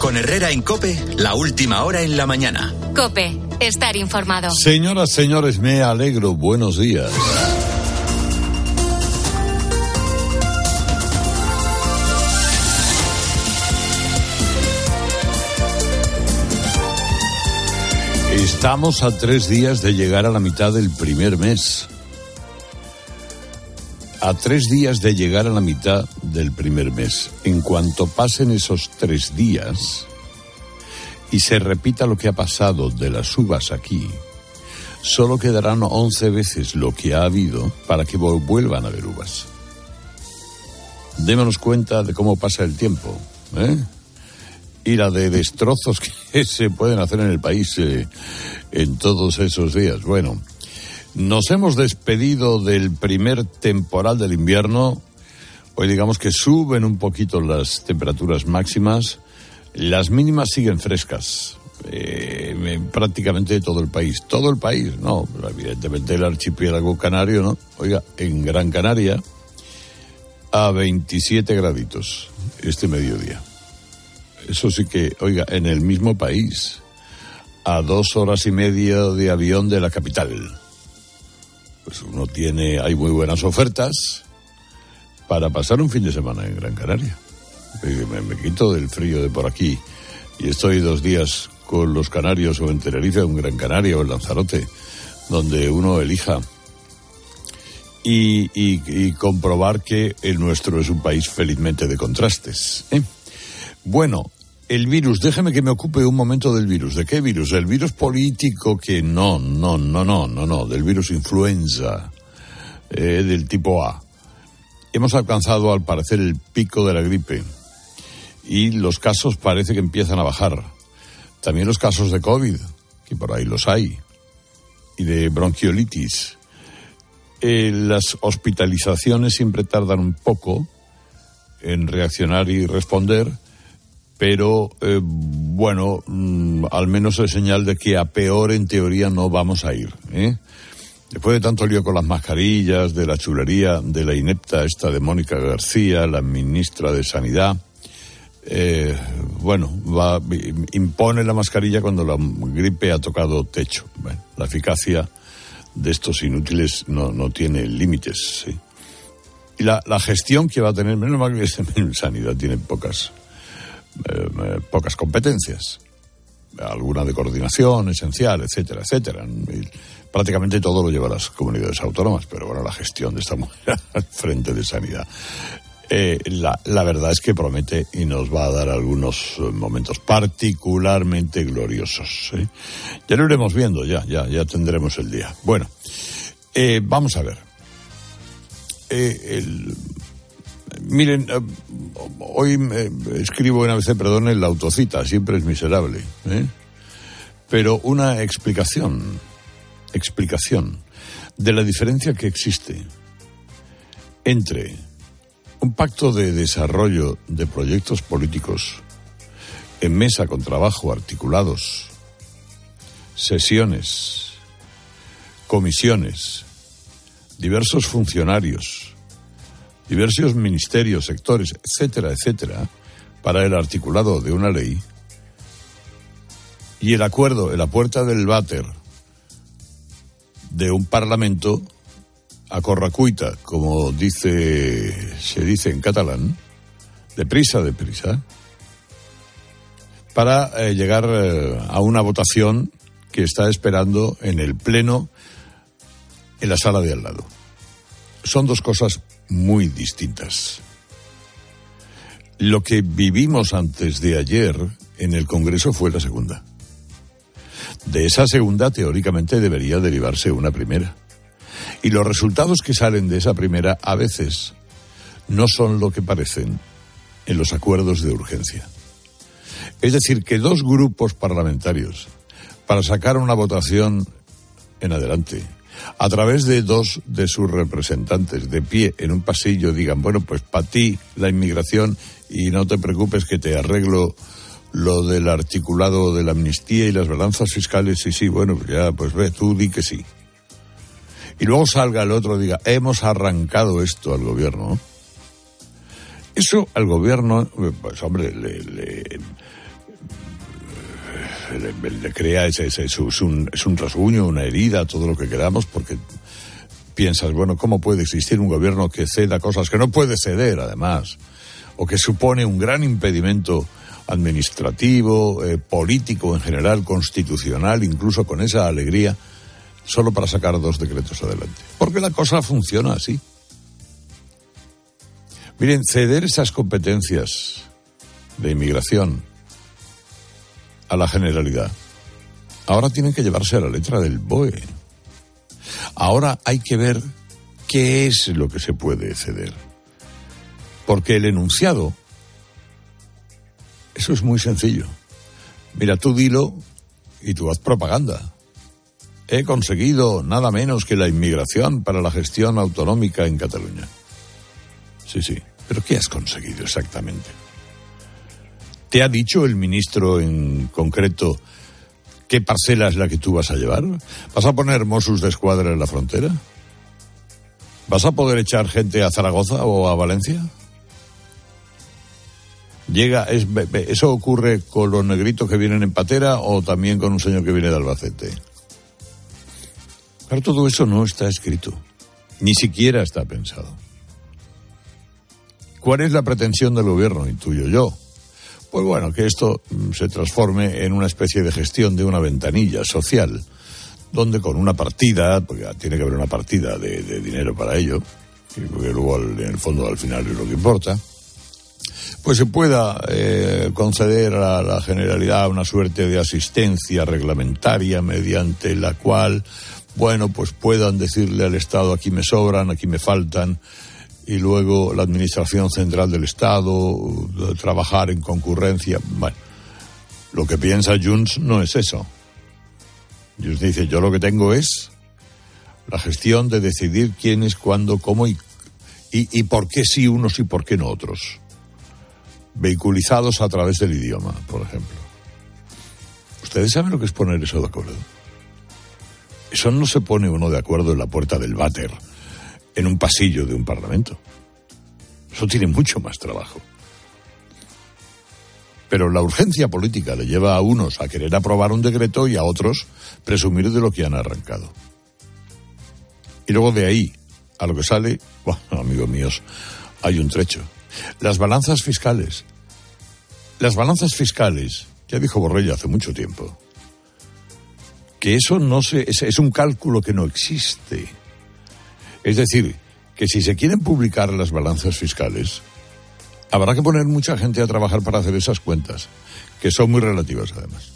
Con Herrera en COPE, la última hora en la mañana. COPE, estar informado. Señoras, señores, me alegro. Buenos días. Estamos a 3 días de llegar a la mitad del primer mes. A 3 días de llegar a la mitad del primer mes. En cuanto pasen esos 3 días y se repita lo que ha pasado de las uvas aquí, solo quedarán 11 veces lo que ha habido para que vuelvan a haber uvas. Démonos cuenta de cómo pasa el tiempo, y la de destrozos que se pueden hacer en el país en todos esos días. Bueno, nos hemos despedido del primer temporal del invierno. Hoy digamos que suben un poquito las temperaturas máximas. Las mínimas siguen frescas. Prácticamente todo el país. Todo el país, no. Evidentemente el archipiélago canario, ¿no? Oiga, en Gran Canaria, a 27 graditos este mediodía. Eso sí que, oiga, en el mismo país, a 2 horas y media de avión de la capital. Pues hay muy buenas ofertas para pasar un fin de semana en Gran Canaria. Me quito del frío de por aquí y estoy 2 días con los canarios o en Tenerife o en Gran Canaria o en Lanzarote, donde uno elija. Y comprobar que el nuestro es un país felizmente de contrastes. Bueno, el virus, déjeme que me ocupe un momento del virus. ¿De qué virus? El virus político que no, del virus influenza, del tipo A. Hemos alcanzado, al parecer, el pico de la gripe y los casos parece que empiezan a bajar. También los casos de COVID, que por ahí los hay, y de bronquiolitis. Las hospitalizaciones siempre tardan un poco en reaccionar y responder, pero bueno, al menos es señal de que a peor en teoría no vamos a ir, Después de tanto lío con las mascarillas, de la chulería, de la inepta esta de Mónica García, la ministra de Sanidad, impone la mascarilla cuando la gripe ha tocado techo. Bueno, la eficacia de estos inútiles no tiene límites, ¿sí? Y la gestión que va a tener, menos mal que en Sanidad tiene pocas competencias, alguna de coordinación esencial, etcétera, etcétera. Y prácticamente todo lo lleva a las comunidades autónomas, pero bueno, la gestión de esta mujer al frente de Sanidad, la verdad es que promete y nos va a dar algunos momentos particularmente gloriosos, ¿sí? Ya lo iremos viendo, ya tendremos el día. Bueno, vamos a ver. Miren, hoy escribo en ABC, perdonen la autocita, siempre es miserable, pero una explicación de la diferencia que existe entre un pacto de desarrollo de proyectos políticos en mesa con trabajo articulados, sesiones, comisiones, diversos funcionarios, diversos ministerios, sectores, etcétera, etcétera, para el articulado de una ley, y el acuerdo en la puerta del váter de un parlamento a correcuita, como se dice en catalán, deprisa, para llegar a una votación que está esperando en el pleno en la sala de al lado. Son dos cosas muy distintas. Lo que vivimos antes de ayer en el Congreso fue la segunda. De esa segunda, teóricamente, debería derivarse una primera. Y los resultados que salen de esa primera, a veces, no son lo que parecen en los acuerdos de urgencia. Es decir, que 2 grupos parlamentarios, para sacar una votación en adelante, a través de 2 de sus representantes de pie en un pasillo, digan, bueno, pues para ti la inmigración y no te preocupes que te arreglo lo del articulado de la amnistía y las balanzas fiscales, sí, bueno, ya, pues ve, tú di que sí. Y luego salga el otro y diga, hemos arrancado esto al gobierno, ¿no? Eso al gobierno, pues hombre, le crea es un rasguño, una herida, todo lo que queramos, porque piensas, bueno, ¿cómo puede existir un gobierno que ceda cosas que no puede ceder, además? O que supone un gran impedimento administrativo, político en general, constitucional, incluso con esa alegría, solo para sacar 2 decretos adelante. Porque la cosa funciona así. Miren, ceder esas competencias de inmigración a la Generalidad, ahora tienen que llevarse a la letra del BOE. Ahora hay que ver qué es lo que se puede ceder. Porque el enunciado, eso es muy sencillo. Mira, tú dilo y tú haz propaganda. He conseguido nada menos que la inmigración para la gestión autonómica en Cataluña. Sí, pero ¿qué has conseguido exactamente? ¿Te ha dicho el ministro en concreto qué parcela es la que tú vas a llevar? ¿Vas a poner Mossos de Escuadra en la frontera? ¿Vas a poder echar gente a Zaragoza o a Valencia? ¿Eso ocurre con los negritos que vienen en patera o también con un señor que viene de Albacete? Pero todo eso no está escrito, ni siquiera está pensado. ¿Cuál es la pretensión del gobierno, intuyo yo? Pues bueno, que esto se transforme en una especie de gestión de una ventanilla social, donde con una partida, porque tiene que haber una partida de dinero para ello, porque luego en el fondo al final es lo que importa, pues se pueda conceder a la Generalidad una suerte de asistencia reglamentaria mediante la cual, bueno, pues puedan decirle al Estado, aquí me sobran, aquí me faltan, y luego la Administración Central del Estado trabajar en concurrencia. Bueno, lo que piensa Junts no es eso. Junts dice, yo lo que tengo es la gestión de decidir quién es, cuándo, cómo y por qué sí unos y por qué no otros. Vehiculizados a través del idioma, por ejemplo. ¿Ustedes saben lo que es poner eso de acuerdo? Eso no se pone uno de acuerdo en la puerta del váter, en un pasillo de un parlamento. Eso tiene mucho más trabajo. Pero la urgencia política le lleva a unos a querer aprobar un decreto y a otros presumir de lo que han arrancado. Y luego de ahí a lo que sale, bueno, amigos míos, hay un trecho. Las balanzas fiscales, ya dijo Borrell hace mucho tiempo, que eso es un cálculo que no existe. Es decir, que si se quieren publicar las balanzas fiscales, habrá que poner mucha gente a trabajar para hacer esas cuentas, que son muy relativas además.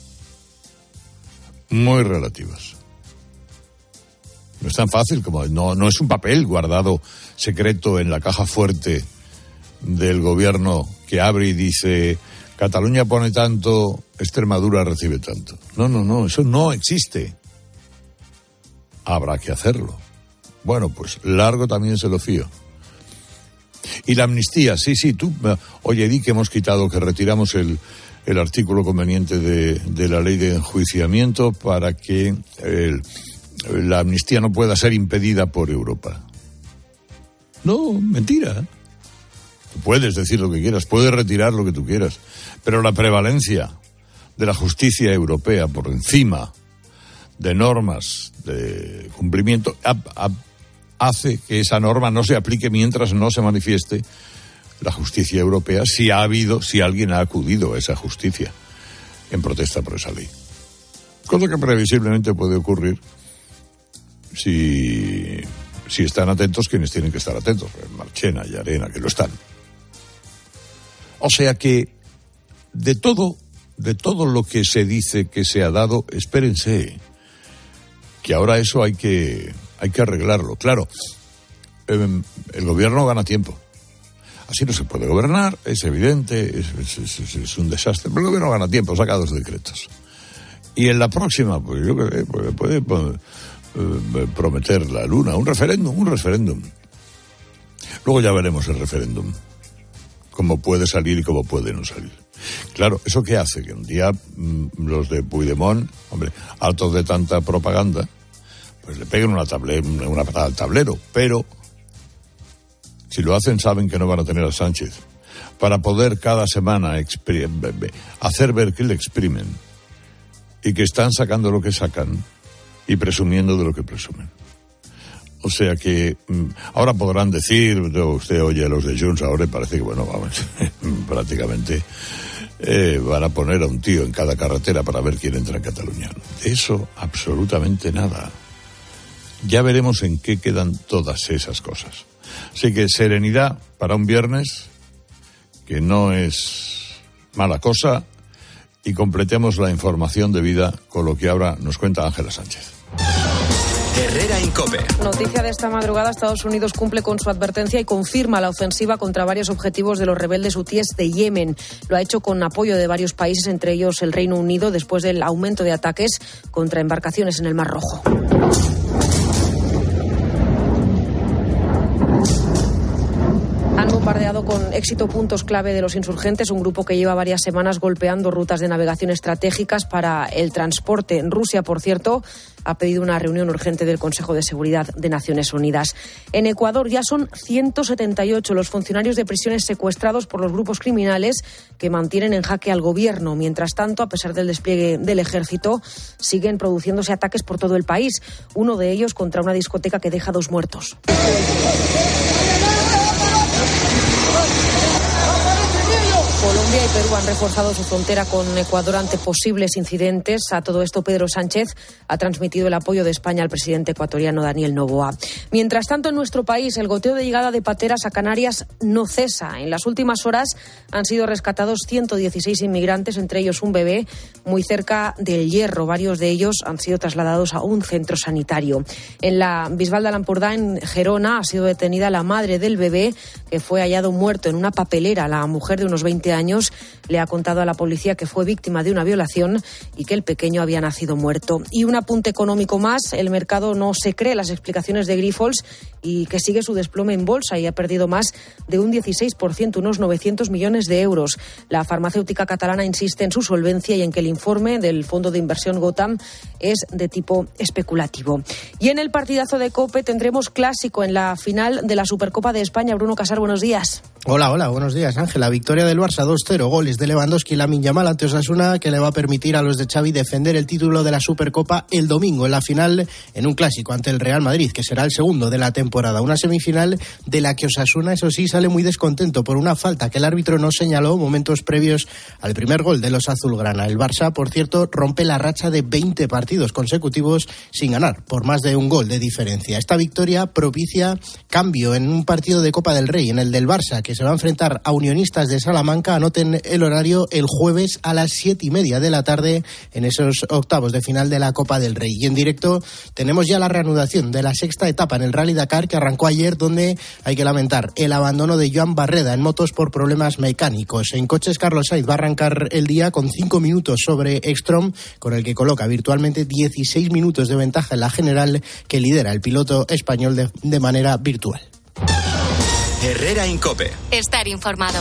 Muy relativas. No es tan fácil como... No es un papel guardado secreto en la caja fuerte del gobierno que abre y dice Cataluña pone tanto, Extremadura recibe tanto. No, eso no existe. Habrá que hacerlo. Bueno, pues largo también se lo fío. Y la amnistía, sí, tú, oye, di que hemos quitado, que retiramos el artículo conveniente de la ley de enjuiciamiento para que la amnistía no pueda ser impedida por Europa. No, mentira. Tú puedes decir lo que quieras, puedes retirar lo que tú quieras, pero la prevalencia de la justicia europea por encima de normas de cumplimiento hace que esa norma no se aplique mientras no se manifieste la justicia europea si alguien ha acudido a esa justicia en protesta por esa ley. Cosa que previsiblemente puede ocurrir si están atentos quienes tienen que estar atentos, Marchena y Arena, que lo están. O sea que de todo lo que se dice que se ha dado, espérense, que ahora eso hay que arreglarlo. Claro, el gobierno gana tiempo. Así no se puede gobernar, es evidente, es un desastre. Pero el gobierno gana tiempo, saca 2 decretos. Y en la próxima, pues yo creo que puede prometer la luna, un referéndum. Luego ya veremos el referéndum, cómo puede salir y cómo puede no salir. Claro, ¿eso qué hace? Que un día los de Puigdemont, hombre, hartos de tanta propaganda, pues le peguen una patada al tablero, pero si lo hacen saben que no van a tener a Sánchez para poder cada semana hacer ver que le exprimen y que están sacando lo que sacan y presumiendo de lo que presumen. O sea que ahora podrán decir, usted oye a los de Junts ahora y parece que, bueno, vamos, prácticamente van a poner a un tío en cada carretera para ver quién entra en Cataluña. De eso absolutamente nada. Ya veremos en qué quedan todas esas cosas. Así que serenidad para un viernes, que no es mala cosa, y completemos la información debida con lo que ahora nos cuenta Ángela Sánchez. Herrera Incope. Noticia de esta madrugada: Estados Unidos cumple con su advertencia y confirma la ofensiva contra varios objetivos de los rebeldes hutíes de Yemen. Lo ha hecho con apoyo de varios países, entre ellos el Reino Unido, después del aumento de ataques contra embarcaciones en el Mar Rojo. Han bombardeado con éxito puntos clave de los insurgentes, un grupo que lleva varias semanas golpeando rutas de navegación estratégicas para el transporte. Rusia, por cierto, ha pedido una reunión urgente del Consejo de Seguridad de Naciones Unidas. En Ecuador ya son 178 los funcionarios de prisiones secuestrados por los grupos criminales que mantienen en jaque al gobierno. Mientras tanto, a pesar del despliegue del ejército, siguen produciéndose ataques por todo el país. Uno de ellos contra una discoteca que deja 2 muertos. Colombia y Perú han reforzado su frontera con Ecuador ante posibles incidentes. A todo esto, Pedro Sánchez ha transmitido el apoyo de España al presidente ecuatoriano Daniel Noboa. Mientras tanto, en nuestro país, el goteo de llegada de pateras a Canarias no cesa. En las últimas horas han sido rescatados 116 inmigrantes, entre ellos un bebé, muy cerca del Hierro. Varios de ellos han sido trasladados a un centro sanitario. En la Bisbal de Ampurdá, en Gerona, ha sido detenida la madre del bebé, que fue hallado muerto en una papelera. La mujer de unos 20 años le ha contado a la policía que fue víctima de una violación y que el pequeño había nacido muerto. Y un apunte económico más: el mercado no se cree las explicaciones de Grifols y que sigue su desplome en bolsa y ha perdido más de un 16%, unos 900 millones de euros. La farmacéutica catalana insiste en su solvencia y en que el informe del fondo de inversión Gotham es de tipo especulativo. Y en el partidazo de COPE tendremos clásico en la final de la Supercopa de España. Bruno Casar, buenos días. Hola, buenos días, Ángela. Victoria del Barça 2-0, goles de Lewandowski y Lamine Yamal ante Osasuna, que le va a permitir a los de Xavi defender el título de la Supercopa el domingo en la final, en un clásico ante el Real Madrid, que será el segundo de la temporada. Una semifinal de la que Osasuna, eso sí, sale muy descontento por una falta que el árbitro no señaló momentos previos al primer gol de los azulgrana. El Barça, por cierto, rompe la racha de 20 partidos consecutivos sin ganar, por más de un gol de diferencia. Esta victoria propicia cambio en un partido de Copa del Rey, en el del Barça, que se va a enfrentar a Unionistas de Salamanca. Anoten el horario: el jueves a las 7:30 de la tarde, en esos octavos de final de la Copa del Rey. Y en directo tenemos ya la reanudación de la sexta etapa en el Rally Dakar, que arrancó ayer, donde hay que lamentar el abandono de Joan Barreda en motos por problemas mecánicos. En coches, Carlos Sainz va a arrancar el día con 5 minutos sobre Ekstrom, con el que coloca virtualmente 16 minutos de ventaja en la general, que lidera el piloto español de manera virtual. Herrera Incope. Estar informado.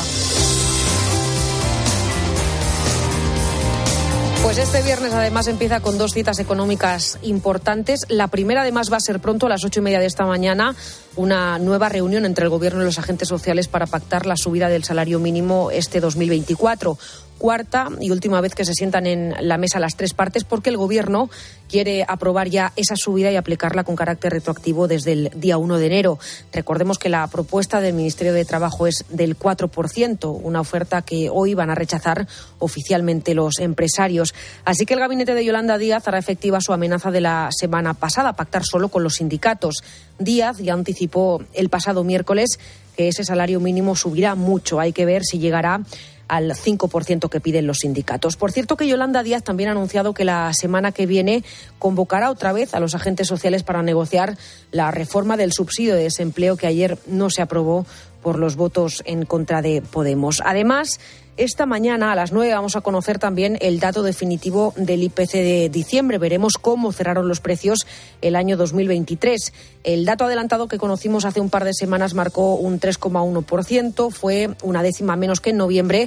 Pues este viernes además empieza con 2 citas económicas importantes. La primera además va a ser pronto, a las 8:30 de esta mañana, una nueva reunión entre el Gobierno y los agentes sociales para pactar la subida del salario mínimo este 2024. Cuarta y última vez que se sientan en la mesa las 3 partes, porque el Gobierno quiere aprobar ya esa subida y aplicarla con carácter retroactivo desde el día 1 de enero. Recordemos que la propuesta del Ministerio de Trabajo es del 4%, una oferta que hoy van a rechazar oficialmente los empresarios. Así que el gabinete de Yolanda Díaz hará efectiva su amenaza de la semana pasada, pactar solo con los sindicatos. Díaz ya anticipó el pasado miércoles que ese salario mínimo subirá mucho. Hay que ver si llegará al 5% que piden los sindicatos. Por cierto, que Yolanda Díaz también ha anunciado que la semana que viene convocará otra vez a los agentes sociales para negociar la reforma del subsidio de desempleo, que ayer no se aprobó por los votos en contra de Podemos. Además, esta mañana a las 9 vamos a conocer también el dato definitivo del IPC de diciembre. Veremos cómo cerraron los precios el año 2023. El dato adelantado que conocimos hace un par de semanas marcó un 3,1%. Fue una décima menos que en noviembre,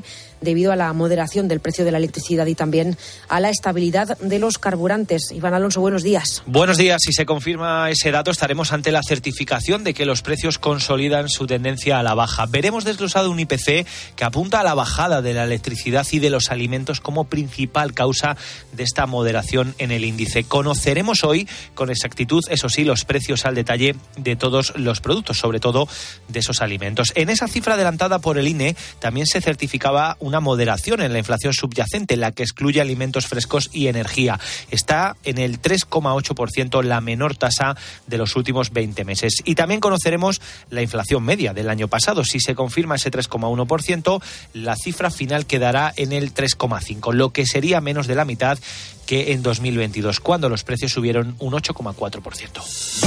debido a la moderación del precio de la electricidad y también a la estabilidad de los carburantes. Iván Alonso, buenos días. Buenos días. Si se confirma ese dato, estaremos ante la certificación de que los precios consolidan su tendencia a la baja. Veremos desglosado un IPC que apunta a la bajada de la electricidad y de los alimentos como principal causa de esta moderación en el índice. Conoceremos hoy con exactitud, eso sí, los precios al detalle de todos los productos, sobre todo de esos alimentos. En esa cifra adelantada por el INE también se certificaba una moderación en la inflación subyacente, la que excluye alimentos frescos y energía. Está en el 3,8%, la menor tasa de los últimos 20 meses. Y también conoceremos la inflación media del año pasado. Si se confirma ese 3,1%, la cifra final quedará en el 3,5%, lo que sería menos de la mitad que en 2022, cuando los precios subieron un 8,4%.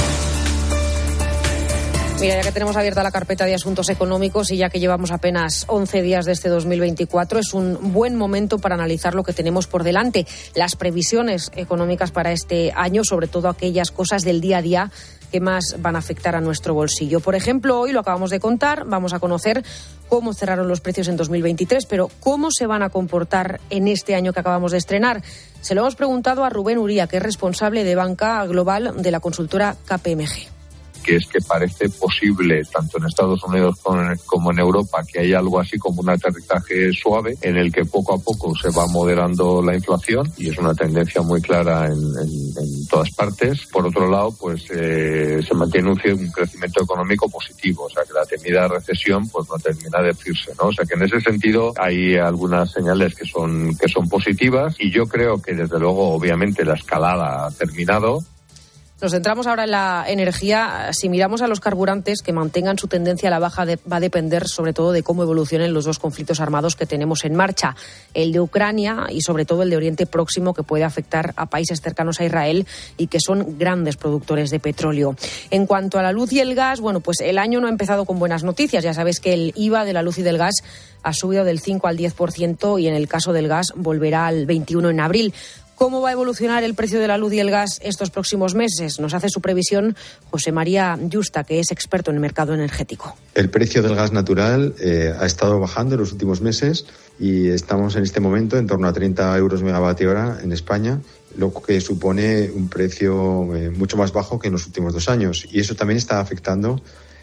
Mira, ya que tenemos abierta la carpeta de asuntos económicos y ya que llevamos apenas 11 días de este 2024, es un buen momento para analizar lo que tenemos por delante, las previsiones económicas para este año, sobre todo aquellas cosas del día a día que más van a afectar a nuestro bolsillo. Por ejemplo, hoy lo acabamos de contar, vamos a conocer cómo cerraron los precios en 2023, pero cómo se van a comportar en este año que acabamos de estrenar. Se lo hemos preguntado a Rubén Uría, que es responsable de banca global de la consultora KPMG. Que es que parece posible, tanto en Estados Unidos como en Europa, que hay algo así como un aterrizaje suave en el que poco a poco se va moderando la inflación, y es una tendencia muy clara en todas partes. Por otro lado, pues se mantiene un crecimiento económico positivo, o sea que la temida recesión pues no termina de decirse, ¿no? O sea que en ese sentido hay algunas señales que son positivas, y yo creo que desde luego obviamente la escalada ha terminado. Nos centramos ahora en la energía. Si miramos a los carburantes, que mantengan su tendencia a la baja va a depender sobre todo de cómo evolucionen los dos conflictos armados que tenemos en marcha. El de Ucrania y sobre todo el de Oriente Próximo, que puede afectar a países cercanos a Israel y que son grandes productores de petróleo. En cuanto a la luz y el gas, bueno, pues el año no ha empezado con buenas noticias. Ya sabes que el IVA de la luz y del gas ha subido del 5 al 10% y en el caso del gas volverá al 21% en abril. ¿Cómo va a evolucionar el precio de la luz y el gas estos próximos meses? Nos hace su previsión José María Yusta, que es experto en el mercado energético. El precio del gas natural ha estado bajando en los últimos meses y estamos en este momento en torno a 30 euros megavatio hora en España, lo que supone un precio mucho más bajo que en los últimos 2 años. Y eso también está afectando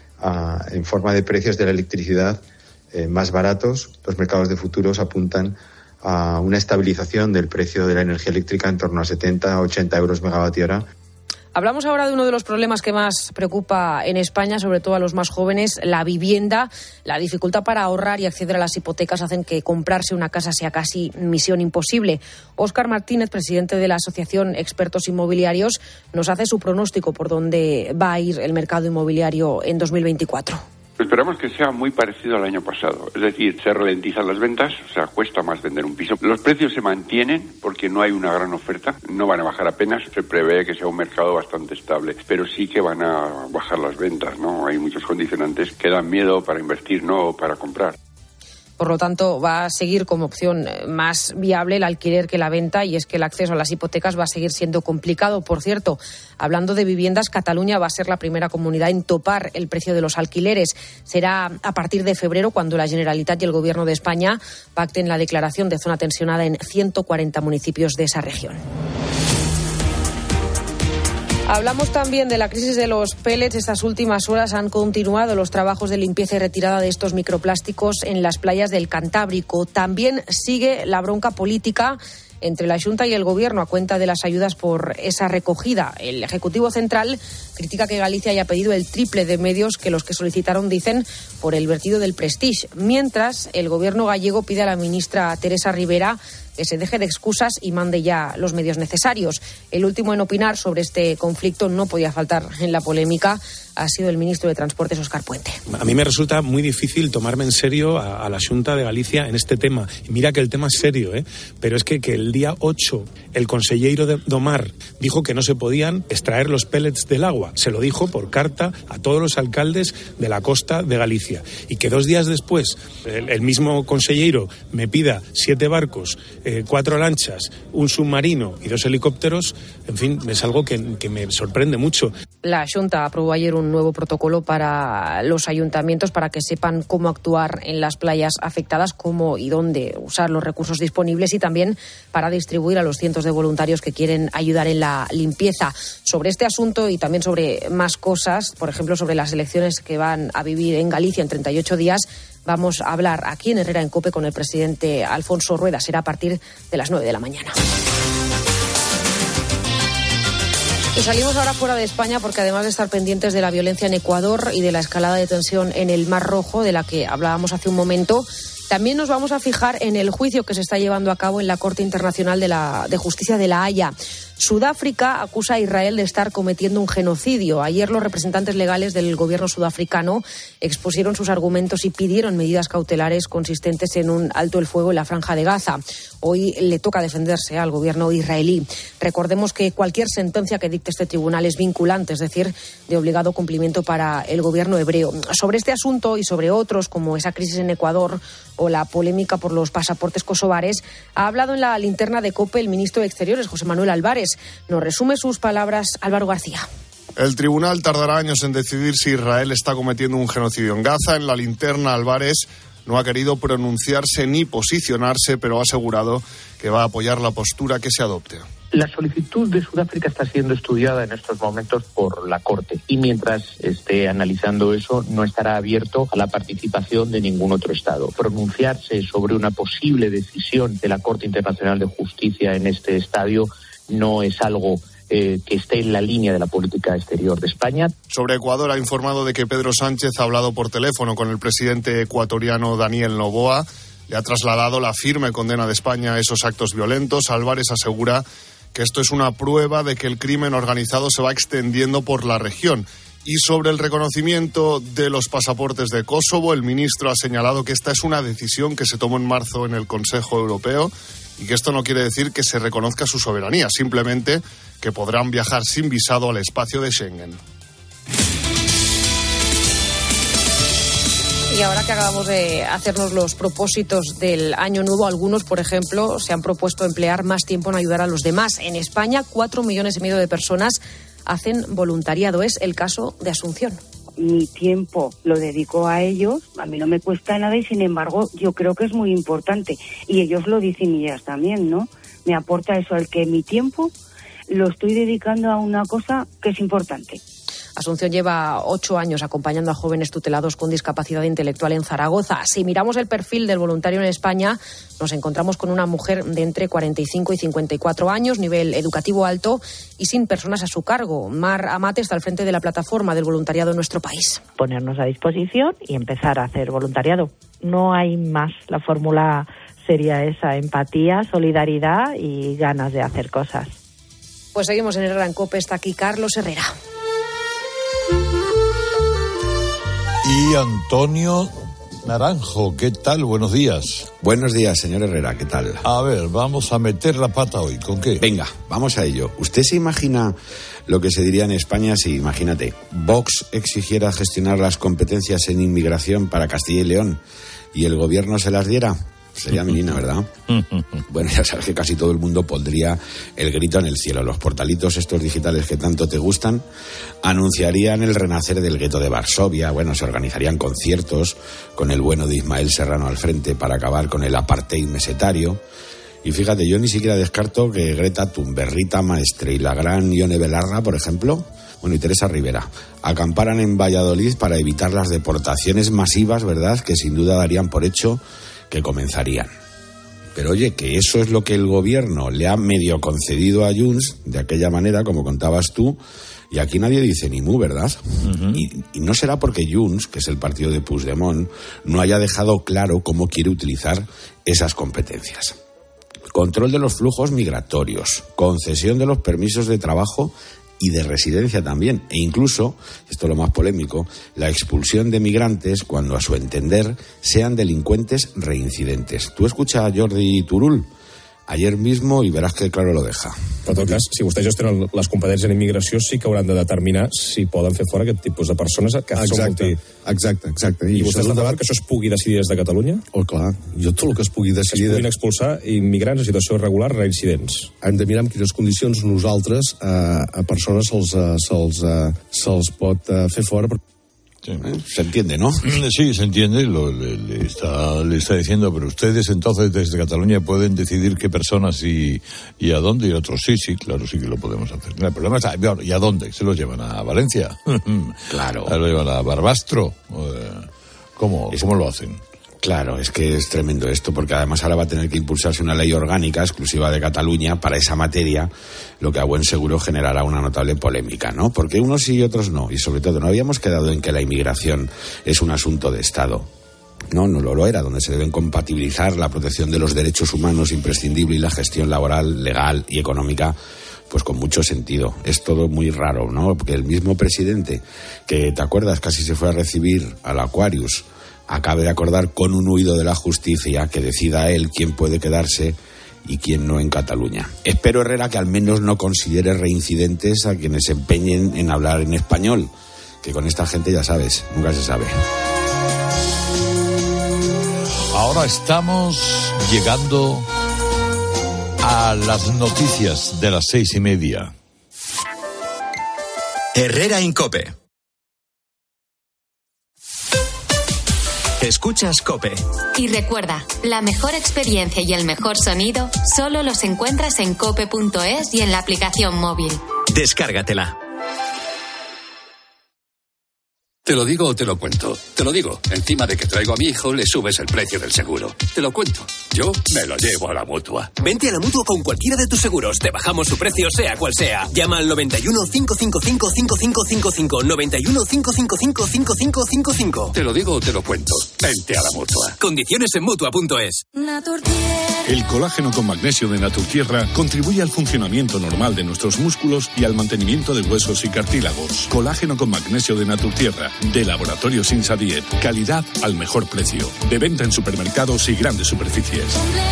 en forma de precios de la electricidad más baratos. Los mercados de futuros apuntan a una estabilización del precio de la energía eléctrica en torno a 70 a 80 euros megavatio hora. Hablamos ahora de uno de los problemas que más preocupa en España, sobre todo a los más jóvenes, la vivienda. La dificultad para ahorrar y acceder a las hipotecas hacen que comprarse una casa sea casi misión imposible. Óscar Martínez, presidente de la Asociación Expertos Inmobiliarios, nos hace su pronóstico por dónde va a ir el mercado inmobiliario en 2024. Esperamos que sea muy parecido al año pasado, es decir, se ralentizan las ventas, o sea, cuesta más vender un piso. Los precios se mantienen porque no hay una gran oferta, no van a bajar apenas, se prevé que sea un mercado bastante estable, pero sí que van a bajar las ventas, ¿no? Hay muchos condicionantes que dan miedo para invertir, no para comprar. Por lo tanto, va a seguir como opción más viable el alquiler que la venta, y es que el acceso a las hipotecas va a seguir siendo complicado. Por cierto, hablando de viviendas, Cataluña va a ser la primera comunidad en topar el precio de los alquileres. Será a partir de febrero cuando la Generalitat y el Gobierno de España pacten la declaración de zona tensionada en 140 municipios de esa región. Hablamos también de la crisis de los pellets. Estas últimas horas han continuado los trabajos de limpieza y retirada de estos microplásticos en las playas del Cantábrico. También sigue la bronca política entre la Xunta y el Gobierno a cuenta de las ayudas por esa recogida. El Ejecutivo Central critica que Galicia haya pedido el triple de medios que los que solicitaron, dicen, por el vertido del Prestige. Mientras, el Gobierno gallego pide a la ministra Teresa Rivera que se deje de excusas y mande ya los medios necesarios. El último en opinar sobre este conflicto, no podía faltar en la polémica, ha sido el ministro de Transportes, Óscar Puente. A mí me resulta muy difícil tomarme en serio a la Xunta de Galicia en este tema. Y mira que el tema es serio, pero es que el día 8 el conselleiro de Domar dijo que no se podían extraer los pellets del agua. Se lo dijo por carta a todos los alcaldes de la costa de Galicia. Y que 2 días después el mismo conselleiro me pida 7 barcos 4 lanchas, un submarino y 2 helicópteros, en fin, es algo que me sorprende mucho. La Xunta aprobó ayer un nuevo protocolo para los ayuntamientos para que sepan cómo actuar en las playas afectadas, cómo y dónde usar los recursos disponibles y también para distribuir a los cientos de voluntarios que quieren ayudar en la limpieza. Sobre este asunto y también sobre más cosas, por ejemplo, sobre las elecciones que van a vivir en Galicia en 38 días, vamos a hablar aquí en Herrera en COPE con el presidente Alfonso Rueda. Será a partir de las 9 de la mañana. Y salimos ahora fuera de España porque además de estar pendientes de la violencia en Ecuador y de la escalada de tensión en el Mar Rojo, de la que hablábamos hace un momento, también nos vamos a fijar en el juicio que se está llevando a cabo en la Corte Internacional de Justicia de La Haya. Sudáfrica acusa a Israel de estar cometiendo un genocidio. Ayer los representantes legales del gobierno sudafricano expusieron sus argumentos y pidieron medidas cautelares consistentes en un alto el fuego en la Franja de Gaza. Hoy le toca defenderse al gobierno israelí. Recordemos que cualquier sentencia que dicte este tribunal es vinculante, es decir, de obligado cumplimiento para el gobierno hebreo. Sobre este asunto y sobre otros, como esa crisis en Ecuador o la polémica por los pasaportes kosovares, ha hablado en la linterna de COPE el ministro de Exteriores, José Manuel Álvarez. Nos resume sus palabras Álvaro García. El tribunal tardará años en decidir si Israel está cometiendo un genocidio en Gaza. En la linterna, Álvarez no ha querido pronunciarse ni posicionarse, pero ha asegurado que va a apoyar la postura que se adopte. La solicitud de Sudáfrica está siendo estudiada en estos momentos por la Corte y mientras esté analizando eso no estará abierto a la participación de ningún otro Estado. Pronunciarse sobre una posible decisión de la Corte Internacional de Justicia en este estadio no es algo que esté en la línea de la política exterior de España. Sobre Ecuador ha informado de que Pedro Sánchez ha hablado por teléfono con el presidente ecuatoriano Daniel Noboa. Le ha trasladado la firme condena de España a esos actos violentos. Álvarez asegura que esto es una prueba de que el crimen organizado se va extendiendo por la región. Y sobre el reconocimiento de los pasaportes de Kosovo, el ministro ha señalado que esta es una decisión que se tomó en marzo en el Consejo Europeo y que esto no quiere decir que se reconozca su soberanía, simplemente que podrán viajar sin visado al espacio de Schengen. Y ahora que acabamos de hacernos los propósitos del año nuevo, algunos, por ejemplo, se han propuesto emplear más tiempo en ayudar a los demás. En España, 4,5 millones de personas hacen voluntariado. Es el caso de Asunción. Mi tiempo lo dedico a ellos, a mí no me cuesta nada y sin embargo yo creo que es muy importante y ellos lo dicen y ellas también, ¿no? Me aporta eso, el que mi tiempo lo estoy dedicando a una cosa que es importante. Asunción lleva 8 años acompañando a jóvenes tutelados con discapacidad intelectual en Zaragoza. Si miramos el perfil del voluntario en España, nos encontramos con una mujer de entre 45 y 54 años, nivel educativo alto y sin personas a su cargo. Mar Amate está al frente de la plataforma del voluntariado en nuestro país. Ponernos a disposición y empezar a hacer voluntariado. No hay más. La fórmula sería esa: empatía, solidaridad y ganas de hacer cosas. Pues seguimos en Herrera en COPE. Está aquí Carlos Herrera. Y Antonio Naranjo, ¿qué tal? Buenos días. Buenos días, señor Herrera, ¿qué tal? A ver, vamos a meter la pata hoy, ¿con qué? Venga, vamos a ello. ¿Usted se imagina lo que se diría en España si, imagínate, Vox exigiera gestionar las competencias en inmigración para Castilla y León y el gobierno se las diera? Sería menina, ¿verdad? Bueno, ya sabes que casi todo el mundo pondría el grito en el cielo. Los portalitos estos digitales que tanto te gustan anunciarían el renacer del gueto de Varsovia. Bueno, se organizarían conciertos con el bueno de Ismael Serrano al frente para acabar con el apartheid mesetario. Y fíjate, yo ni siquiera descarto que Greta Thunberg, Rita Maestre y la gran Ione Belarra, por ejemplo, bueno, y Teresa Rivera, acamparan en Valladolid para evitar las deportaciones masivas, ¿verdad?, que sin duda darían por hecho que comenzarían. Pero oye, que eso es lo que el gobierno le ha medio concedido a Junts, de aquella manera, como contabas tú, y aquí nadie dice ni mu, ¿verdad? Uh-huh. Y no será porque Junts, que es el partido de Puigdemont, no haya dejado claro cómo quiere utilizar esas competencias. Control de los flujos migratorios, concesión de los permisos de trabajo y de residencia también, e incluso, esto es lo más polémico, la expulsión de migrantes cuando a su entender sean delincuentes reincidentes. Tú escucha a Jordi Turull, ayer mismo, y verás que claro lo deja. Però en tot cas, si vostès gestionen les competències en immigració, sí que hauran de determinar si poden fer fora aquest tipus de persones que són Exacte. I vostè està davant que això es pugui decidir des de Catalunya? Oh, clar, jo tot el que es pugui decidir... Es puguin expulsar immigrants en situació irregular reincidents. Hem de mirar en quines condicions nosaltres a persones se'ls pot fer fora. Sí. Se entiende, ¿no? Sí, se entiende, le está diciendo, pero ustedes entonces desde Cataluña pueden decidir qué personas y a dónde, y otros sí, claro, sí que lo podemos hacer. El problema es, ¿y a dónde? ¿Se los llevan a Valencia? Claro. ¿Se los llevan a Barbastro? ¿Cómo lo hacen? Claro, es que es tremendo esto, porque además ahora va a tener que impulsarse una ley orgánica exclusiva de Cataluña para esa materia, lo que a buen seguro generará una notable polémica, ¿no? Porque unos sí y otros no, y sobre todo no habíamos quedado en que la inmigración es un asunto de Estado. No lo era, donde se deben compatibilizar la protección de los derechos humanos imprescindible y la gestión laboral, legal y económica, pues con mucho sentido. Es todo muy raro, ¿no? Porque el mismo presidente que, ¿te acuerdas?, casi se fue a recibir al Aquarius, acabe de acordar con un huido de la justicia que decida él quién puede quedarse y quién no en Cataluña. Espero, Herrera, que al menos no considere reincidentes a quienes se empeñen en hablar en español, que con esta gente, ya sabes, nunca se sabe. Ahora estamos llegando a las noticias de las 6:30. Herrera Incope. Escuchas COPE. Y recuerda, la mejor experiencia y el mejor sonido solo los encuentras en cope.es y en la aplicación móvil. Descárgatela. Te lo digo o te lo cuento. Te lo digo. Encima de que traigo a mi hijo, le subes el precio del seguro. Te lo cuento. Yo me lo llevo a la Mutua. Vente a la Mutua con cualquiera de tus seguros. Te bajamos su precio, sea cual sea. Llama al 91 555 5555. 91 555 5555. Te lo digo o te lo cuento. Vente a la Mutua. Condiciones en Mutua.es. El colágeno con magnesio de Naturtierra contribuye al funcionamiento normal de nuestros músculos y al mantenimiento de huesos y cartílagos. Colágeno con magnesio de Naturtierra, de Laboratorios Insadiet. Calidad al mejor precio. De venta en supermercados y grandes superficies.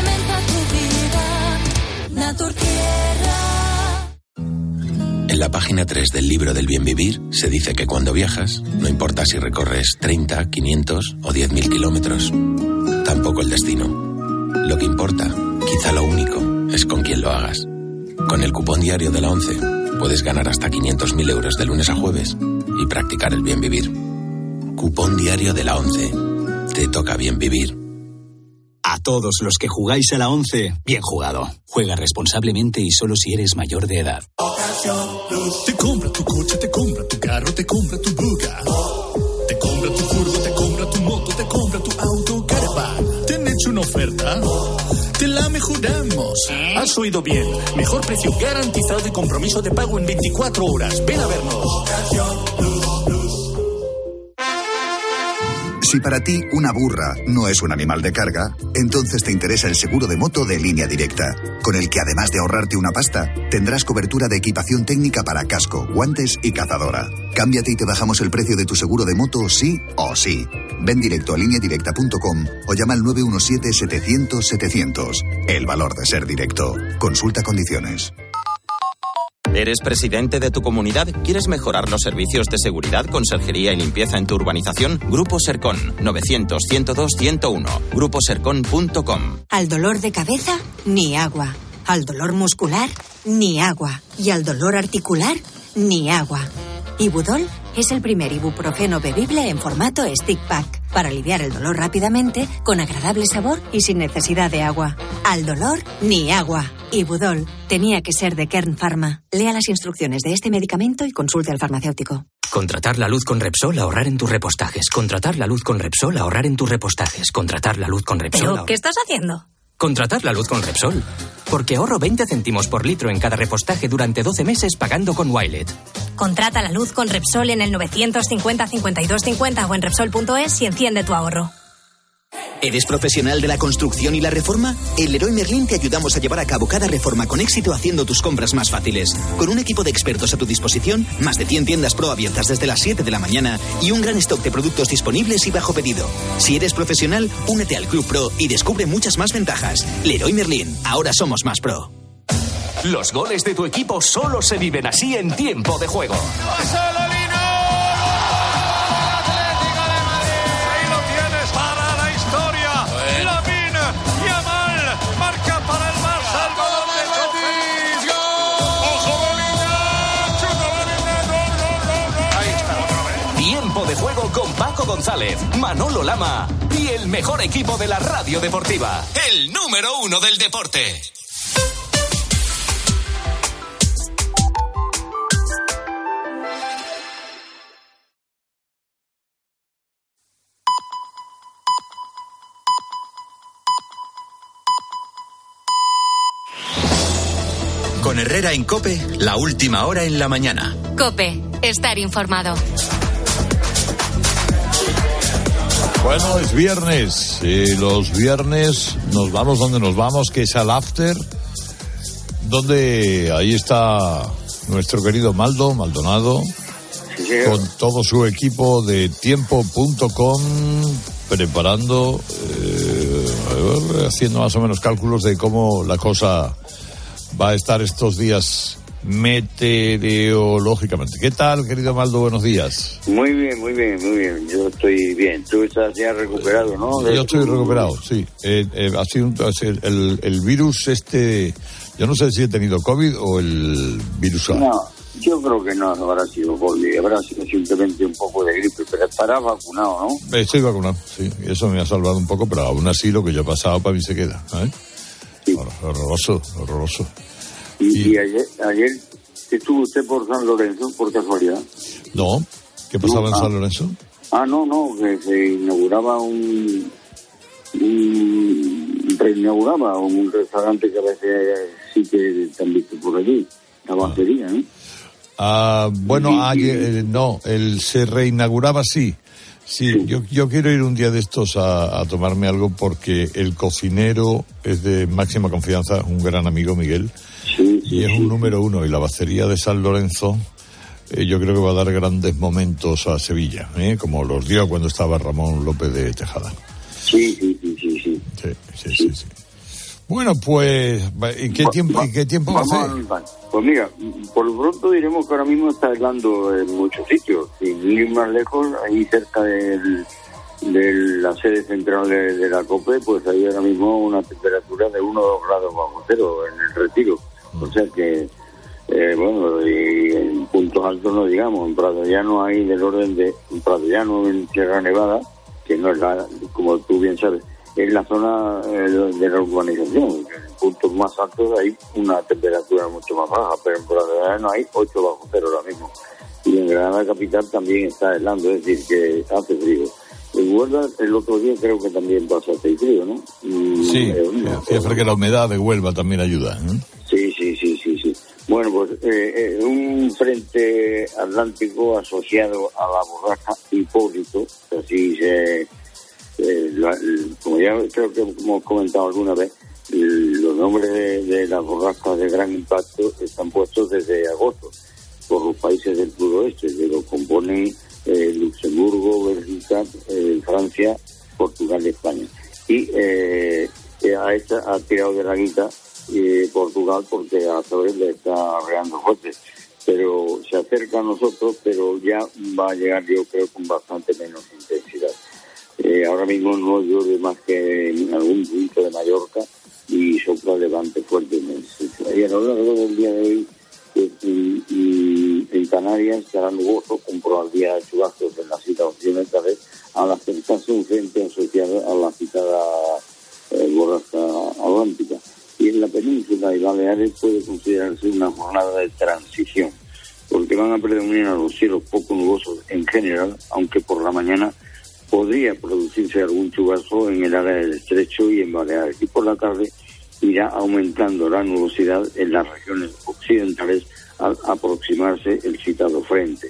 En la página 3 del libro del bien vivir se dice que cuando viajas, no importa si recorres 30, 500 o 10.000 kilómetros, tampoco el destino. Lo que importa, quizá lo único, es con quién lo hagas. Con el cupón diario de la ONCE puedes ganar hasta 500.000 euros de lunes a jueves y practicar el bien vivir. Cupón diario de la ONCE. Te toca bien vivir. A todos los que jugáis a la 11, bien jugado. Juega responsablemente y solo si eres mayor de edad. Te compra tu coche, te compra tu carro, te compra tu Buga. Te compra tu furgo, te compra tu moto, te compra tu auto, caravan. ¿Te han hecho una oferta? Te la mejoramos. Has oído bien. Mejor precio garantizado y compromiso de pago en 24 horas. Ven a vernos. Si para ti una burra no es un animal de carga, entonces te interesa el seguro de moto de Línea Directa, con el que además de ahorrarte una pasta, tendrás cobertura de equipación técnica para casco, guantes y cazadora. Cámbiate y te bajamos el precio de tu seguro de moto sí o sí. Ven directo a lineadirecta.com o llama al 917-700-700. El valor de ser directo. Consulta condiciones. ¿Eres presidente de tu comunidad? ¿Quieres mejorar los servicios de seguridad, conserjería y limpieza en tu urbanización? Grupo Sercon, 900-102-101. Gruposercon.com. Al dolor de cabeza, ni agua. Al dolor muscular, ni agua. Y al dolor articular, ni agua. Ibudol es el primer ibuprofeno bebible en formato stick pack para aliviar el dolor rápidamente, con agradable sabor y sin necesidad de agua. Al dolor, ni agua. Ibudol tenía que ser de Kern Pharma. Lea las instrucciones de este medicamento y consulte al farmacéutico. Contratar la luz con Repsol, ahorrar en tus repostajes. Contratar la luz con Repsol, ahorrar en tus repostajes. Contratar la luz con Repsol. ¿Pero qué estás haciendo? Contratar la luz con Repsol. Porque ahorro 20 céntimos por litro en cada repostaje durante 12 meses pagando con Wilet. Contrata la luz con Repsol en el 950 52 50 o en Repsol.es y enciende tu ahorro. ¿Eres profesional de la construcción y la reforma? En Leroy Merlin te ayudamos a llevar a cabo cada reforma con éxito haciendo tus compras más fáciles. Con un equipo de expertos a tu disposición, más de 100 tiendas Pro abiertas desde las 7 de la mañana y un gran stock de productos disponibles y bajo pedido. Si eres profesional, únete al Club Pro y descubre muchas más ventajas. Leroy Merlin, ahora somos más pro. Los goles de tu equipo solo se viven así en tiempo de juego. De juego con Paco González, Manolo Lama y el mejor equipo de la radio deportiva, el número 1 del deporte. Con Herrera en COPE, la última hora en la mañana. COPE, estar informado. Bueno, es viernes y los viernes nos vamos donde nos vamos, que es al after, donde ahí está nuestro querido Maldonado, con todo su equipo de tiempo.com, preparando, haciendo más o menos cálculos de cómo la cosa va a estar estos días meteorológicamente. ¿Qué tal, querido Maldo? Buenos días. Muy bien. Yo estoy bien. Tú estás ya recuperado, ¿no? Yo estoy recuperado, sí. Ha sido el virus yo no sé si he tenido COVID o el virus A. No, yo creo que no habrá sido COVID. Habrá sido simplemente un poco de gripe, pero estarás vacunado, ¿no? Estoy vacunado, sí. Eso me ha salvado un poco, pero aún así lo que yo he pasado para mí se queda, ¿eh? Sí. Horroroso. Y ayer estuvo usted por San Lorenzo, por casualidad. No, ¿qué pasaba en San Lorenzo? No, que se inauguraba reinauguraba un restaurante que a veces sí que están visto por allí, la batería, ¿no? Bueno, ayer, no, se reinauguraba, sí. Sí, yo quiero ir un día de estos a tomarme algo porque el cocinero es de máxima confianza, un gran amigo, Miguel, y es un número 1, y la bacería de San Lorenzo yo creo que va a dar grandes momentos a Sevilla, como los dio cuando estaba Ramón López de Tejada. Sí. Bueno, pues, ¿y qué tiempo va a ser? Pues mira, por lo pronto diremos que ahora mismo está helando en muchos sitios, sin ir más lejos, ahí cerca de la sede central de la COPE, pues hay ahora mismo una temperatura de 1 o 2 grados bajo cero en el Retiro. O sea que, y en puntos altos no digamos, en Prado Llano hay del orden de, en Prado Llano, en Sierra Nevada, que no es como tú bien sabes, es la zona de la urbanización. En puntos más altos hay una temperatura mucho más baja, pero en Prado Llano hay 8 bajo cero ahora mismo. Y en Granada capital también está helando, es decir, que hace frío. En Huelva el otro día creo que también pasa hace frío, ¿no? Sí, fíjate que la humedad de Huelva también ayuda, ¿eh? Sí. Bueno, pues un frente atlántico asociado a la borrasca Hipólito, así como ya creo que hemos comentado alguna vez, los nombres de las borrascas de gran impacto están puestos desde agosto por los países del suroeste, que lo componen Luxemburgo, Bélgica, Francia, Portugal y España. Y ha tirado de la guita Portugal porque a Azores le está arreando fuerte. Pero se acerca a nosotros, pero ya va a llegar, yo creo, con bastante menos intensidad. Ahora mismo no llueve más que en algún punto de Mallorca y sopla levante fuertemente. Y a lo largo del día de hoy, en Canarias estará nuboso con probabilidad de chubascos en la cita occidental al acercarse un frente asociado a la citada borrasca atlántica. Y en la península y Baleares puede considerarse una jornada de transición, porque van a predominar los cielos poco nubosos en general, aunque por la mañana podría producirse algún chubasco en el área del estrecho y en Baleares, y por la tarde irá aumentando la nubosidad en las regiones occidentales al aproximarse el citado frente.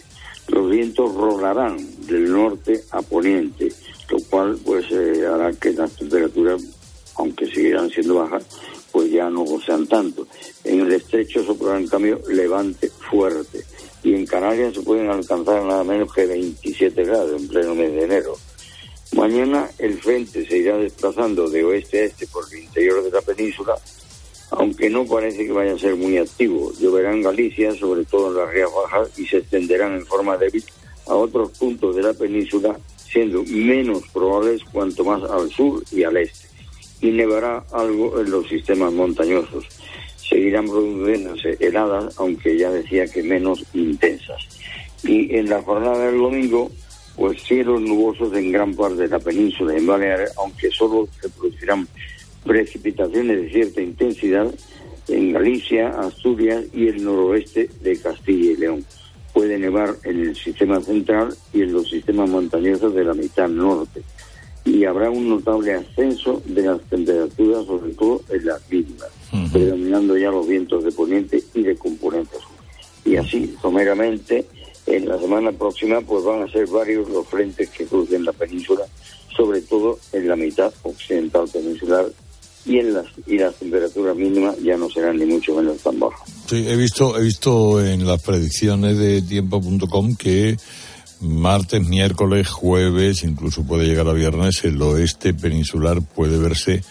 Los vientos rolarán del norte a poniente, lo cual pues hará que las temperaturas, aunque seguirán siendo bajas, pues ya no sean tanto. En el estrecho soplará en cambio levante fuerte, y en Canarias se pueden alcanzar nada menos que 27 grados en pleno mes de enero. Mañana el frente se irá desplazando de oeste a este por el interior de la península, aunque no parece que vaya a ser muy activo. Lloverá en Galicia, sobre todo en las Rías Bajas, y se extenderán en forma débil a otros puntos de la península, siendo menos probables cuanto más al sur y al este. Y nevará algo en los sistemas montañosos. Seguirán produciéndose heladas, aunque ya decía que menos intensas. Y en la jornada del domingo, pues cielos nubosos en gran parte de la península y en Baleares, aunque solo se producirán precipitaciones de cierta intensidad en Galicia, Asturias y el noroeste de Castilla y León. Puede nevar en el sistema central y en los sistemas montañosos de la mitad norte. Y habrá un notable ascenso de las temperaturas, sobre todo en las mínimas, predominando ya los vientos de poniente y de componente sur. Y así, someramente, en la semana próxima pues van a ser varios los frentes que crucen la península, sobre todo en la mitad occidental peninsular, y las temperaturas mínimas ya no serán ni mucho menos tan bajas. Sí, he visto en las predicciones de tiempo.com que martes, miércoles, jueves, incluso puede llegar a viernes, el oeste peninsular puede verse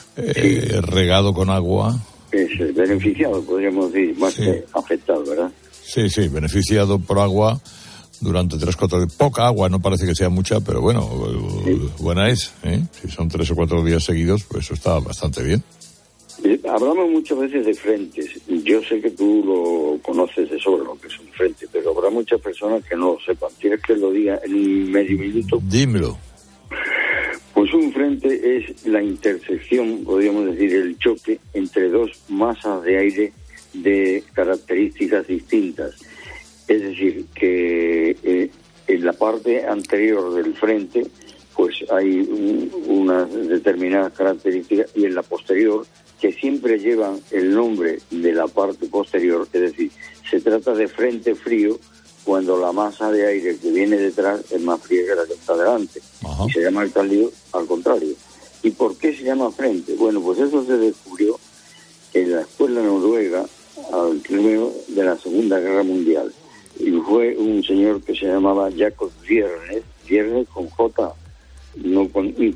regado con agua. Es beneficiado, podríamos decir, más que afectado, ¿verdad? Sí, beneficiado por agua durante 3-4 días. Poca agua, no parece que sea mucha, pero bueno, buena es, ¿eh? Si son 3 o 4 días seguidos, pues eso está bastante bien. Hablamos muchas veces de frentes. Yo sé que tú lo conoces de sobra, lo que es un frente, pero habrá muchas personas que no lo sepan. ¿Quieres que lo diga en un medio minuto? Dímelo. Pues un frente es la intersección, podríamos decir, el choque entre dos masas de aire de características distintas. Es decir, que en la parte anterior del frente pues hay unas determinadas características, y en la posterior, que siempre llevan el nombre de la parte posterior, es decir, se trata de frente frío cuando la masa de aire que viene detrás es más fría que la que está delante. Ajá. Y se llama el cálido al contrario. ¿Y por qué se llama frente? Bueno, pues eso se descubrió en la escuela noruega al término de la Segunda Guerra Mundial. Y fue un señor que se llamaba Jacob Viernes con J, no con I.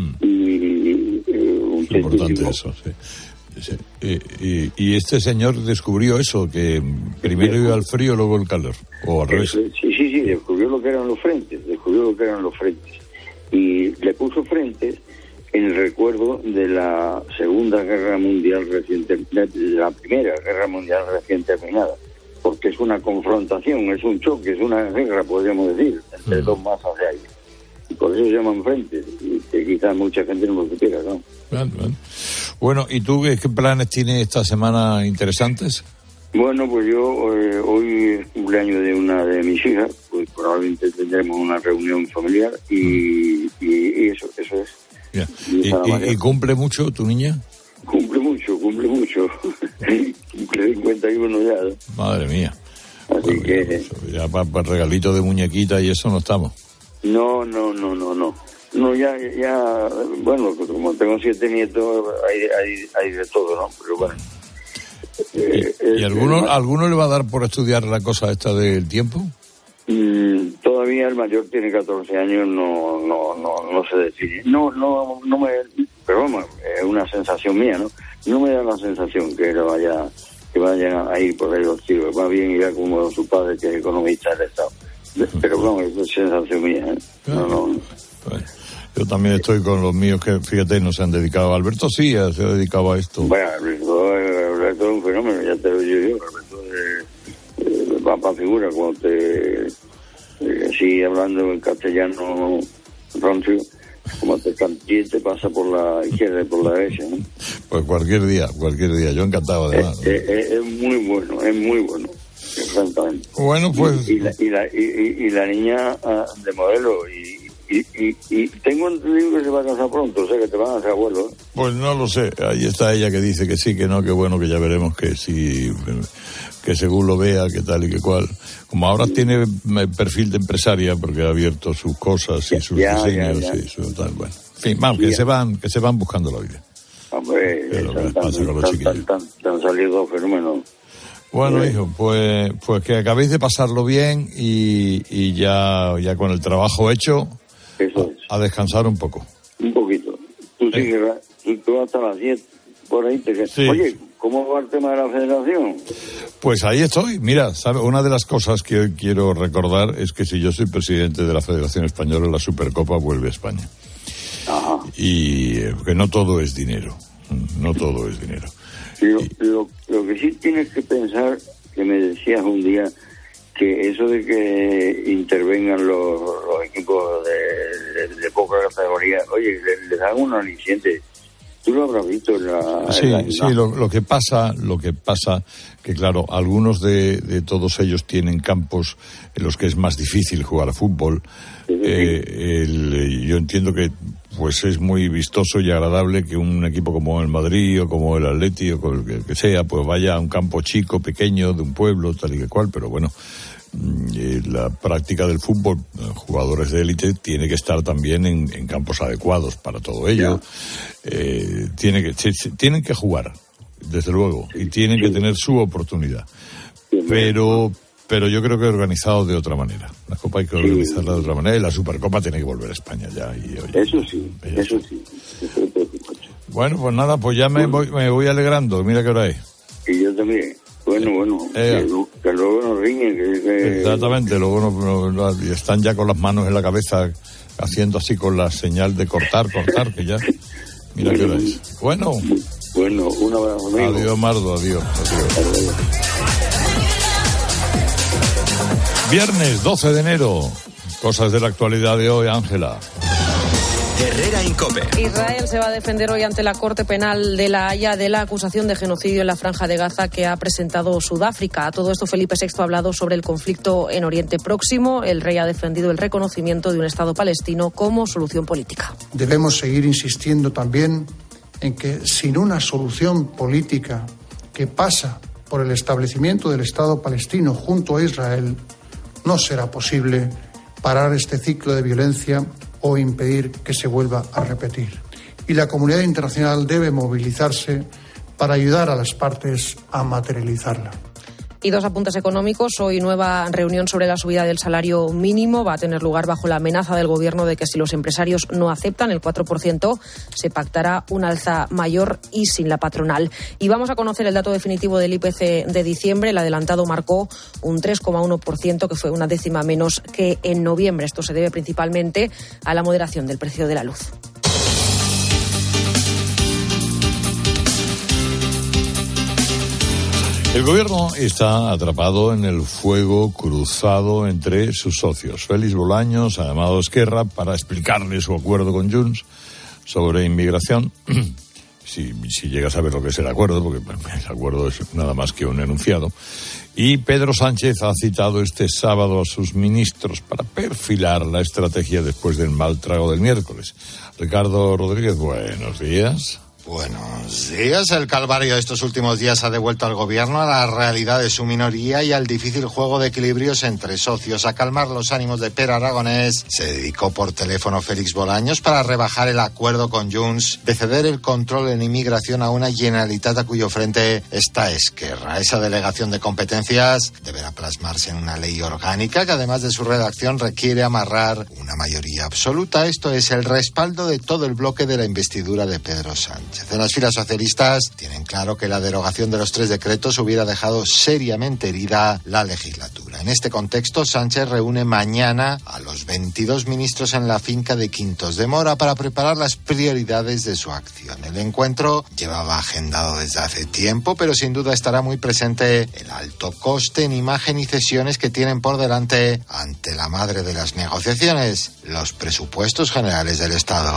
Es importante eso, sí. Y este señor descubrió eso, que primero iba el frío, luego el calor, o al revés. Sí, descubrió lo que eran los frentes, y le puso frentes en recuerdo de la Segunda Guerra Mundial reciente, de la Primera Guerra Mundial recién terminada, porque es una confrontación, es un choque, es una guerra, podríamos decir, entre dos masas de aire. Y por eso se llaman frentes, y que quizás mucha gente no lo supiera, ¿no? Bueno, ¿y tú qué planes tienes esta semana interesantes? Bueno, pues yo hoy es cumpleaños de una de mis hijas, pues probablemente tendremos una reunión familiar y eso es. Yeah. ¿Y cumple mucho tu niña? Cumple mucho. Cumple 51 ya, ¿no? Madre mía. Así bueno, que... Ya para regalito de muñequita y eso no estamos. No, ya, bueno, como tengo 7 nietos, hay de todo, ¿no? Pero bueno. ¿Y alguno le va a dar por estudiar la cosa esta del tiempo? Todavía el mayor tiene 14 años, no se decide. Pero vamos, es una sensación mía, ¿no? No me da la sensación que vayan a ir por ahí los tiros. Más bien irá como su padre, que es economista del Estado. Pero bueno, eso es sensación mía, ¿eh? Pues, yo también estoy con los míos que, fíjate, no se han dedicado. Alberto sí se ha dedicado a esto. Bueno, Alberto es un fenómeno, ya te lo digo yo. Alberto va para figura cuando te sigue hablando en castellano roncio, como te pasa por la izquierda y por la derecha, ¿no? Pues cualquier día, yo encantado además. Es muy bueno. Exactamente. Bueno, pues... Y la niña de modelo, y Y tengo entendido que se va a casar pronto, o sea que te van a hacer abuelo, ¿eh? Pues no lo sé, ahí está ella que dice que sí, que no, que bueno, que ya veremos que sí, que según lo vea, que tal y que cual. Como ahora tiene perfil de empresaria, porque ha abierto sus cosas y sus diseños y su tal, bueno. En fin, vamos, que se van buscando la vida. Hombre, han salido fenómenos. Bueno, hijo, pues que acabéis de pasarlo bien y ya con el trabajo hecho, a descansar un poco. Un poquito. Tú vas hasta las 10, por ahí te quedas. Sí. Oye, ¿cómo va el tema de la federación? Pues ahí estoy. Mira, ¿sabe? Una de las cosas que hoy quiero recordar es que si yo soy presidente de la Federación Española, la Supercopa vuelve a España. Ajá. Y que no todo es dinero. No todo es dinero. Lo que sí tienes que pensar, que me decías un día, que eso de que intervengan los equipos de poca categoría, oye, les dan un aliciente. Tú lo habrás visto en la... Sí, lo que pasa, que claro, algunos de todos ellos tienen campos en los que es más difícil jugar a fútbol. Yo entiendo que pues es muy vistoso y agradable que un equipo como el Madrid o como el Atleti o el que sea, pues vaya a un campo chico, pequeño, de un pueblo, tal y que cual, pero bueno, la práctica del fútbol, jugadores de élite, tiene que estar también en campos adecuados para todo ello. Tienen que jugar, desde luego, y tienen que tener su oportunidad. Pero yo creo que organizado de otra manera. La Copa hay que organizarla de otra manera y la Supercopa tiene que volver a España ya. Eso sí. Bueno, pues nada, pues ya me voy alegrando. Mira qué hora es. Y yo también. Bueno, que luego nos riñen. Exactamente, luego están ya con las manos en la cabeza haciendo así con la señal de cortar, que ya... Mira qué hora es. Bueno, un abrazo, amigo. Adiós, Mardo, adiós. Viernes 12 de enero. Cosas de la actualidad de hoy, Ángela. Herrera Incope. Israel se va a defender hoy ante la Corte Penal de La Haya de la acusación de genocidio en la Franja de Gaza que ha presentado Sudáfrica. A todo esto, Felipe VI ha hablado sobre el conflicto en Oriente Próximo. El rey ha defendido el reconocimiento de un Estado palestino como solución política. Debemos seguir insistiendo también en que sin una solución política que pasa por el establecimiento del Estado palestino junto a Israel, no será posible parar este ciclo de violencia o impedir que se vuelva a repetir. Y la comunidad internacional debe movilizarse para ayudar a las partes a materializarla. Y dos apuntes económicos. Hoy nueva reunión sobre la subida del salario mínimo va a tener lugar bajo la amenaza del Gobierno de que si los empresarios no aceptan el 4%, se pactará un alza mayor y sin la patronal. Y vamos a conocer el dato definitivo del IPC de diciembre. El adelantado marcó un 3,1%, que fue una décima menos que en noviembre. Esto se debe principalmente a la moderación del precio de la luz. El gobierno está atrapado en el fuego cruzado entre sus socios. Félix Bolaños ha llamado a Esquerra para explicarle su acuerdo con Junts sobre inmigración. Si llega a saber lo que es el acuerdo, porque el acuerdo es nada más que un enunciado. Y Pedro Sánchez ha citado este sábado a sus ministros para perfilar la estrategia después del mal trago del miércoles. Ricardo Rodríguez, buenos días. Buenos días. El calvario de estos últimos días ha devuelto al gobierno a la realidad de su minoría y al difícil juego de equilibrios entre socios. A calmar los ánimos de Pere Aragonés se dedicó por teléfono Félix Bolaños para rebajar el acuerdo con Junts de ceder el control en inmigración a una Generalitat a cuyo frente está Esquerra. Esa delegación de competencias deberá plasmarse en una ley orgánica que, además de su redacción, requiere amarrar una mayoría absoluta. Esto es el respaldo de todo el bloque de la investidura de Pedro Sánchez. En las filas socialistas tienen claro que la derogación de los 3 decretos hubiera dejado seriamente herida la legislatura. En este contexto, Sánchez reúne mañana a los 22 ministros en la finca de Quintos de Mora para preparar las prioridades de su acción. El encuentro llevaba agendado desde hace tiempo, pero sin duda estará muy presente el alto coste en imagen y cesiones que tienen por delante ante la madre de las negociaciones, los presupuestos generales del Estado.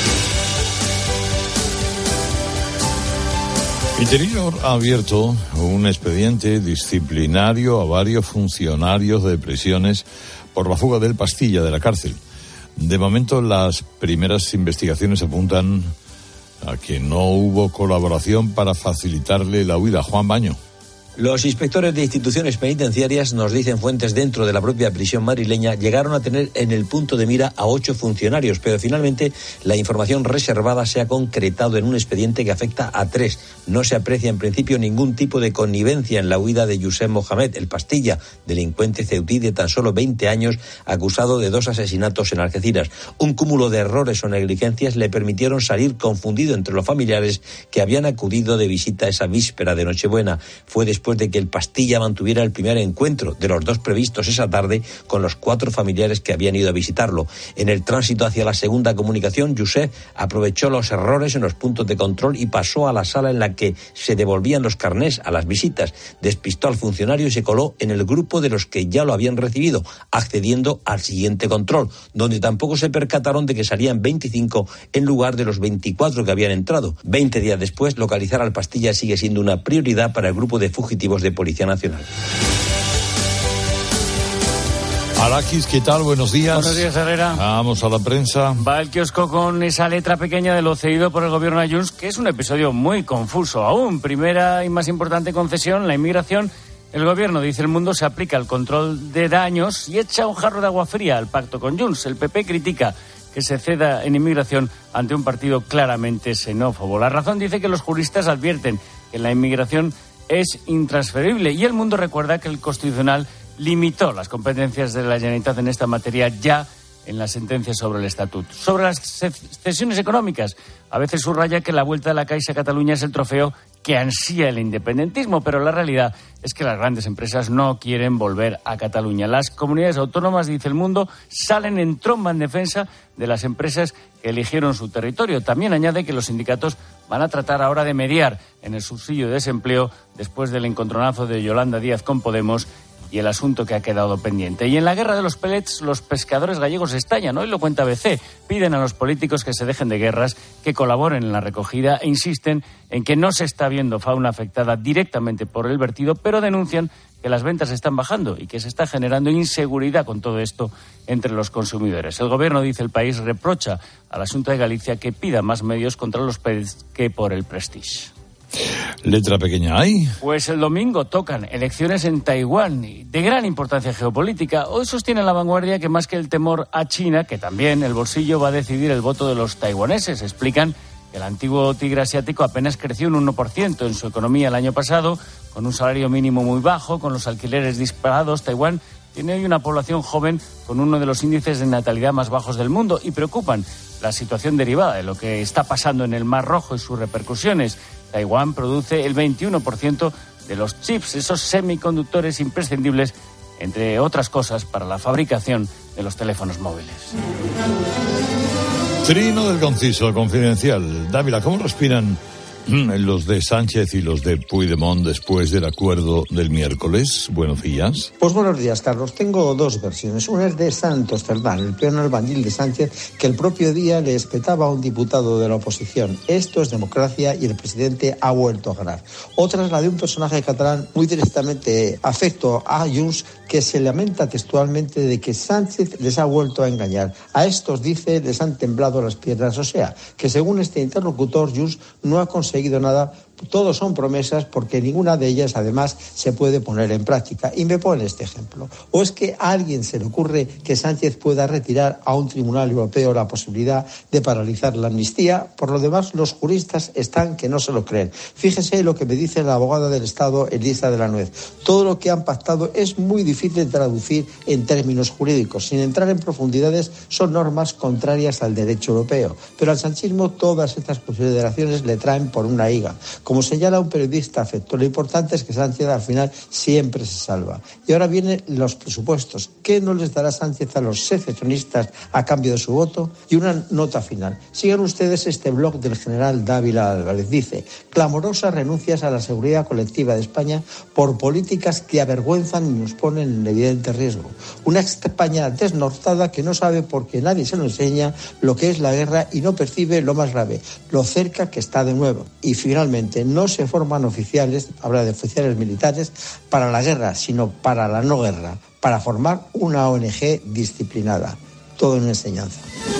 Interior ha abierto un expediente disciplinario a varios funcionarios de prisiones por la fuga del Pastilla de la cárcel. De momento, las primeras investigaciones apuntan a que no hubo colaboración para facilitarle la huida. Juan Baño. Los inspectores de instituciones penitenciarias, nos dicen fuentes dentro de la propia prisión madrileña, llegaron a tener en el punto de mira a 8 funcionarios, pero finalmente la información reservada se ha concretado en un expediente que afecta a 3. No se aprecia en principio ningún tipo de connivencia en la huida de Youssef Mohamed, el Pastilla, delincuente ceutí de tan solo 20 años, acusado de 2 asesinatos en Algeciras. Un cúmulo de errores o negligencias le permitieron salir confundido entre los familiares que habían acudido de visita esa víspera de Nochebuena. Fue después de que el Pastilla mantuviera el primer encuentro de los 2 previstos esa tarde con los 4 familiares que habían ido a visitarlo. En el tránsito hacia la segunda comunicación, Youssef aprovechó los errores en los puntos de control y pasó a la sala en la que se devolvían los carnés a las visitas. Despistó al funcionario y se coló en el grupo de los que ya lo habían recibido, accediendo al siguiente control, donde tampoco se percataron de que salían 25 en lugar de los 24 que habían entrado. 20 días después, localizar al Pastilla sigue siendo una prioridad para el grupo de fugitivos de Policía Nacional. Arakis, ¿qué tal? Buenos días. Buenos días, Herrera. Vamos a la prensa. Va el kiosco con esa letra pequeña de lo cedido por el gobierno a Junts, que es un episodio muy confuso aún. Primera y más importante concesión, la inmigración. El gobierno, dice El Mundo, se aplica el control de daños y echa un jarro de agua fría al pacto con Junts. El PP critica que se ceda en inmigración ante un partido claramente xenófobo. La Razón dice que los juristas advierten que la inmigración es intransferible y El Mundo recuerda que el Constitucional limitó las competencias de la Generalitat en esta materia ya en la sentencia sobre el Estatut. Sobre las cesiones económicas, a veces subraya que la vuelta de la Caixa a Cataluña es el trofeo que ansía el independentismo, pero la realidad es que las grandes empresas no quieren volver a Cataluña. Las comunidades autónomas, dice El Mundo, salen en tromba en defensa de las empresas que eligieron su territorio. También añade que los sindicatos van a tratar ahora de mediar en el subsidio de desempleo después del encontronazo de Yolanda Díaz con Podemos y el asunto que ha quedado pendiente. Y en la guerra de los pellets, los pescadores gallegos estallan. Hoy lo cuenta ABC. Piden a los políticos que se dejen de guerras, que colaboren en la recogida e insisten en que no se está viendo fauna afectada directamente por el vertido, pero denuncian que las ventas están bajando y que se está generando inseguridad con todo esto entre los consumidores. El gobierno, dice El País, reprocha a la Xunta de Galicia que pida más medios contra los pellets que por el Prestige. ¿Letra pequeña hay? Pues el domingo tocan elecciones en Taiwán de gran importancia geopolítica. Hoy sostiene La Vanguardia que más que el temor a China, que también el bolsillo va a decidir el voto de los taiwaneses. Explican que el antiguo tigre asiático apenas creció un 1% en su economía el año pasado, con un salario mínimo muy bajo, con los alquileres disparados. Taiwán tiene hoy una población joven con uno de los índices de natalidad más bajos del mundo y preocupan la situación derivada de lo que está pasando en el Mar Rojo y sus repercusiones. Taiwán produce el 21% de los chips, esos semiconductores imprescindibles, entre otras cosas, para la fabricación de los teléfonos móviles. Trino del Conciso, Confidencial. Dávila, ¿cómo respiran los de Sánchez y los de Puigdemont después del acuerdo del miércoles? Buenos días. Pues buenos días, Carlos. Tengo 2 versiones. Una es de Santos Cerdán, el peón albañil de Sánchez, que el propio día le espetaba a un diputado de la oposición. Esto es democracia y el presidente ha vuelto a ganar. Otra es la de un personaje catalán muy directamente afecto a Junts, que se lamenta textualmente de que Sánchez les ha vuelto a engañar. A estos, dice, les han temblado las piernas. O sea, que según este interlocutor, Junts no ha conseguido nada. Todos son promesas porque ninguna de ellas además se puede poner en práctica. Y me pone este ejemplo. ¿O es que a alguien se le ocurre que Sánchez pueda retirar a un tribunal europeo la posibilidad de paralizar la amnistía? Por lo demás, los juristas están que no se lo creen. Fíjese lo que me dice la abogada del Estado, Elisa de la Nuez. Todo lo que han pactado es muy difícil de traducir en términos jurídicos. Sin entrar en profundidades, son normas contrarias al derecho europeo. Pero al sanchismo todas estas consideraciones le traen por una higa. Como señala un periodista afecto, lo importante es que Sánchez al final siempre se salva. Y ahora vienen los presupuestos. ¿Qué no les dará Sánchez a los secesionistas a cambio de su voto? Y una nota final. Sigan ustedes este blog del general Dávila Álvarez. Dice: clamorosas renuncias a la seguridad colectiva de España por políticas que avergüenzan y nos ponen en evidente riesgo. Una España desnortada que no sabe, porque nadie se lo enseña, lo que es la guerra y no percibe lo más grave, lo cerca que está de nuevo. Y finalmente, no se forman oficiales, habla de oficiales militares, para la guerra, sino para la no guerra, para formar una ONG disciplinada. todo una enseñanza.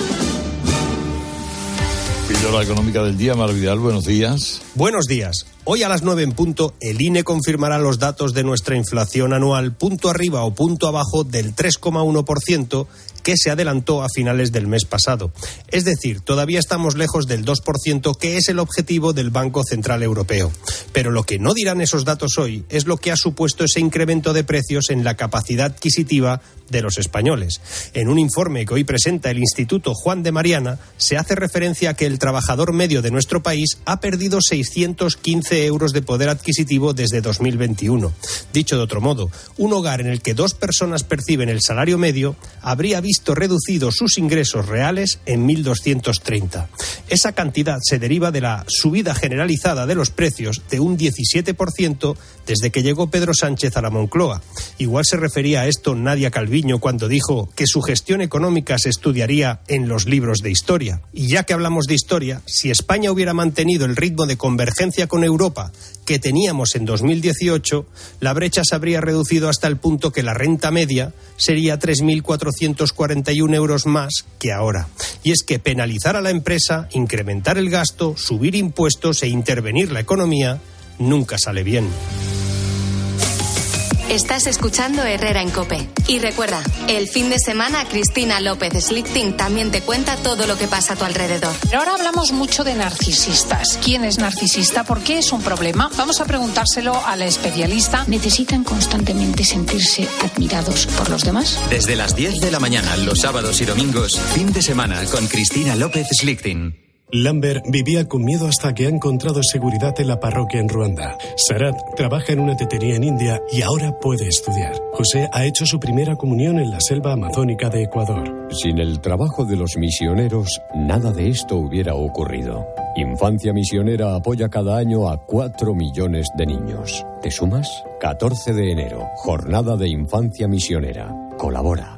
Píldora económica del día, Mar Vidal, buenos días. Buenos días. Hoy a las 9 en punto, el INE confirmará los datos de nuestra inflación anual, punto arriba o punto abajo del 3,1%, que se adelantó a finales del mes pasado. Es decir, todavía estamos lejos del 2%, que es el objetivo del Banco Central Europeo. Pero lo que no dirán esos datos hoy es lo que ha supuesto ese incremento de precios en la capacidad adquisitiva de los españoles. En un informe que hoy presenta el Instituto Juan de Mariana, se hace referencia a que el trabajador medio de nuestro país ha perdido 615 euros de poder adquisitivo desde 2021. Dicho de otro modo, un hogar en el que 2 personas perciben el salario medio habría visto reducidos sus ingresos reales en 1.230. Esa cantidad se deriva de la subida generalizada de los precios de un 17% desde que llegó Pedro Sánchez a la Moncloa. Igual se refería a esto Nadia Calviño cuando dijo que su gestión económica se estudiaría en los libros de historia. Y ya que hablamos de historia, si España hubiera mantenido el ritmo de convergencia con Europa que teníamos en 2018, la brecha se habría reducido hasta el punto que la renta media sería 3.441 euros más que ahora. Y es que penalizar a la empresa, incrementar el gasto, subir impuestos e intervenir la economía nunca sale bien. Estás escuchando Herrera en COPE. Y recuerda, el fin de semana Cristina López Slichting también te cuenta todo lo que pasa a tu alrededor. Pero ahora hablamos mucho de narcisistas. ¿Quién es narcisista? ¿Por qué es un problema? Vamos a preguntárselo a la especialista. ¿Necesitan constantemente sentirse admirados por los demás? Desde las 10 de la mañana, los sábados y domingos, fin de semana con Cristina López Slichting. Lambert vivía con miedo hasta que ha encontrado seguridad en la parroquia en Ruanda. Sarat trabaja en una tetería en India y ahora puede estudiar. José ha hecho su primera comunión en la selva amazónica de Ecuador. Sin el trabajo de los misioneros, nada de esto hubiera ocurrido. Infancia Misionera apoya cada año a 4 millones de niños. ¿Te sumas? 14 de enero, Jornada de Infancia Misionera. Colabora.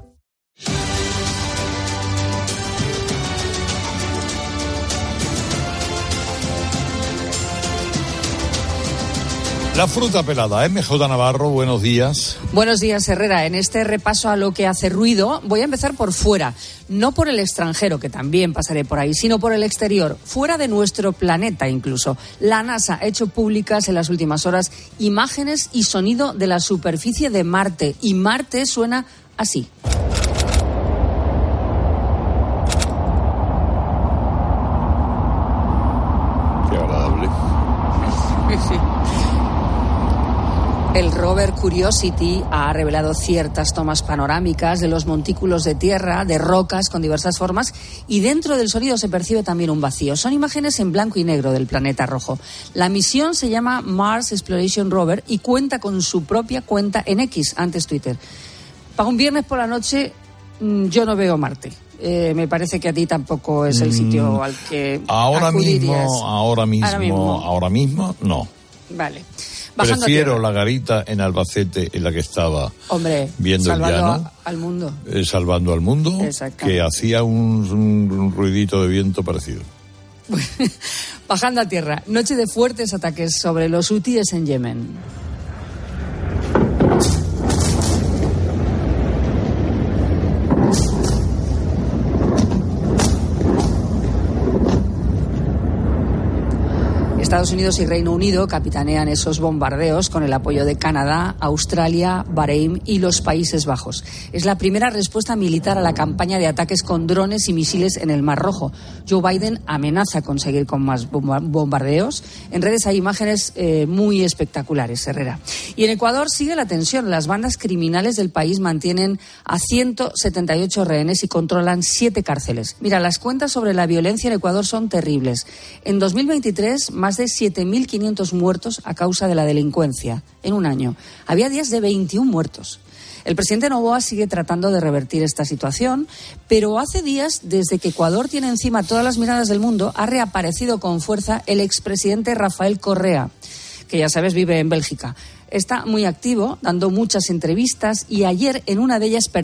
La fruta pelada. MJ Navarro, buenos días. Buenos días, Herrera. En este repaso a lo que hace ruido, voy a empezar por fuera. No por el extranjero, que también pasaré por ahí, sino por el exterior, fuera de nuestro planeta incluso. La NASA ha hecho públicas en las últimas horas imágenes y sonido de la superficie de Marte. Y Marte suena así. Qué agradable. Sí. El rover Curiosity ha revelado ciertas tomas panorámicas de los montículos de tierra, de rocas con diversas formas, y dentro del sonido se percibe también un vacío. Son imágenes en blanco y negro del planeta rojo. La misión se llama Mars Exploration Rover y cuenta con su propia cuenta en X, antes Twitter. Para un viernes por la noche yo no veo Marte. Me parece que a ti tampoco es el sitio al que acudirías. Ahora mismo, no. Vale. Prefiero la garita en Albacete, en la que estaba viendo el llano, al mundo. Salvando al mundo, que hacía un ruidito de viento parecido. Bajando a tierra, noche de fuertes ataques sobre los hutíes en Yemen. Estados Unidos y Reino Unido capitanean esos bombardeos con el apoyo de Canadá, Australia, Bahrein y los Países Bajos. Es la primera respuesta militar a la campaña de ataques con drones y misiles en el Mar Rojo. Joe Biden amenaza con seguir con más bombardeos. En redes hay imágenes muy espectaculares, Herrera. Y en Ecuador sigue la tensión. Las bandas criminales del país mantienen a 178 rehenes y controlan 7 cárceles. Mira, las cuentas sobre la violencia en Ecuador son terribles. En 2023, más de 7.500 muertos a causa de la delincuencia en un año. Había días de 21 muertos. El presidente Noboa sigue tratando de revertir esta situación, pero hace días, desde que Ecuador tiene encima todas las miradas del mundo, ha reaparecido con fuerza el expresidente Rafael Correa, que ya sabes vive en Bélgica. Está muy activo, dando muchas entrevistas y ayer en una de ellas perdió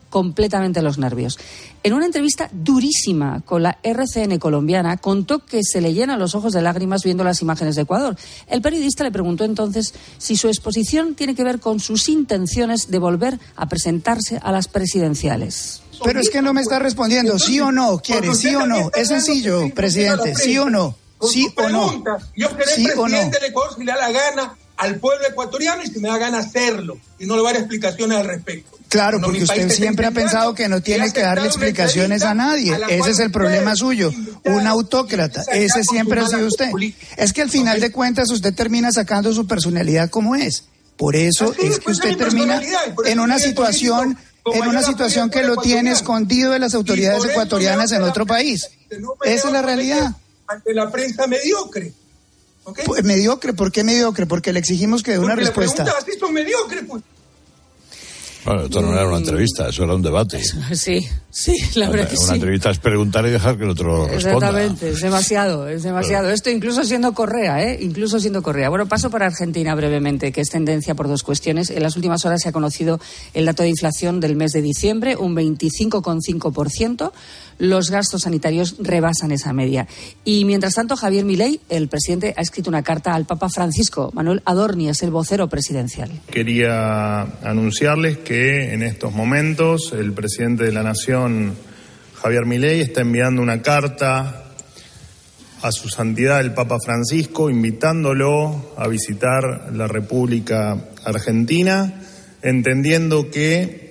completamente los nervios. En una entrevista durísima con la RCN colombiana, contó que se le llenan los ojos de lágrimas viendo las imágenes de Ecuador. El periodista le preguntó entonces si su exposición tiene que ver con sus intenciones de volver a presentarse a las presidenciales. Pero es que no me está respondiendo, ¿sí o no? ¿Quiere? ¿Sí o no? Es sencillo, presidente, ¿sí o no? ¿Sí o no? Yo seré presidente del Ecuador si le da la gana al pueblo ecuatoriano y si me da gana hacerlo. Y no le voy a dar explicaciones al respecto. Claro, porque usted siempre ha pensado que no tiene que darle explicaciones a nadie. Ese es el problema suyo. Un autócrata. Ese siempre ha sido usted. Es que al final de cuentas usted termina sacando su personalidad como es. Por eso es que usted termina en una situación que lo tiene escondido de las autoridades ecuatorianas en otro país. Esa es la realidad. Ante la prensa mediocre. ¿Okay? Pues, mediocre, ¿por qué mediocre? Porque le exigimos que dé una respuesta. La pregunta, ¿sí son mediocres? Pues. Bueno, esto no era una entrevista, eso era un debate. Sí, la verdad que sí. Una entrevista es preguntar y dejar que el otro responda. Exactamente, es demasiado. Esto incluso siendo Correa, Bueno, paso para Argentina brevemente, que es tendencia por dos cuestiones. En las últimas horas se ha conocido el dato de inflación del mes de diciembre, un 25,5%. Los gastos sanitarios rebasan esa media. Y mientras tanto, Javier Milei, el presidente, ha escrito una carta al Papa Francisco. Manuel Adorni es el vocero presidencial. Quería anunciarles que en estos momentos el presidente de la Nación, Javier Milei, está enviando una carta a su santidad el Papa Francisco, invitándolo a visitar la República Argentina, entendiendo que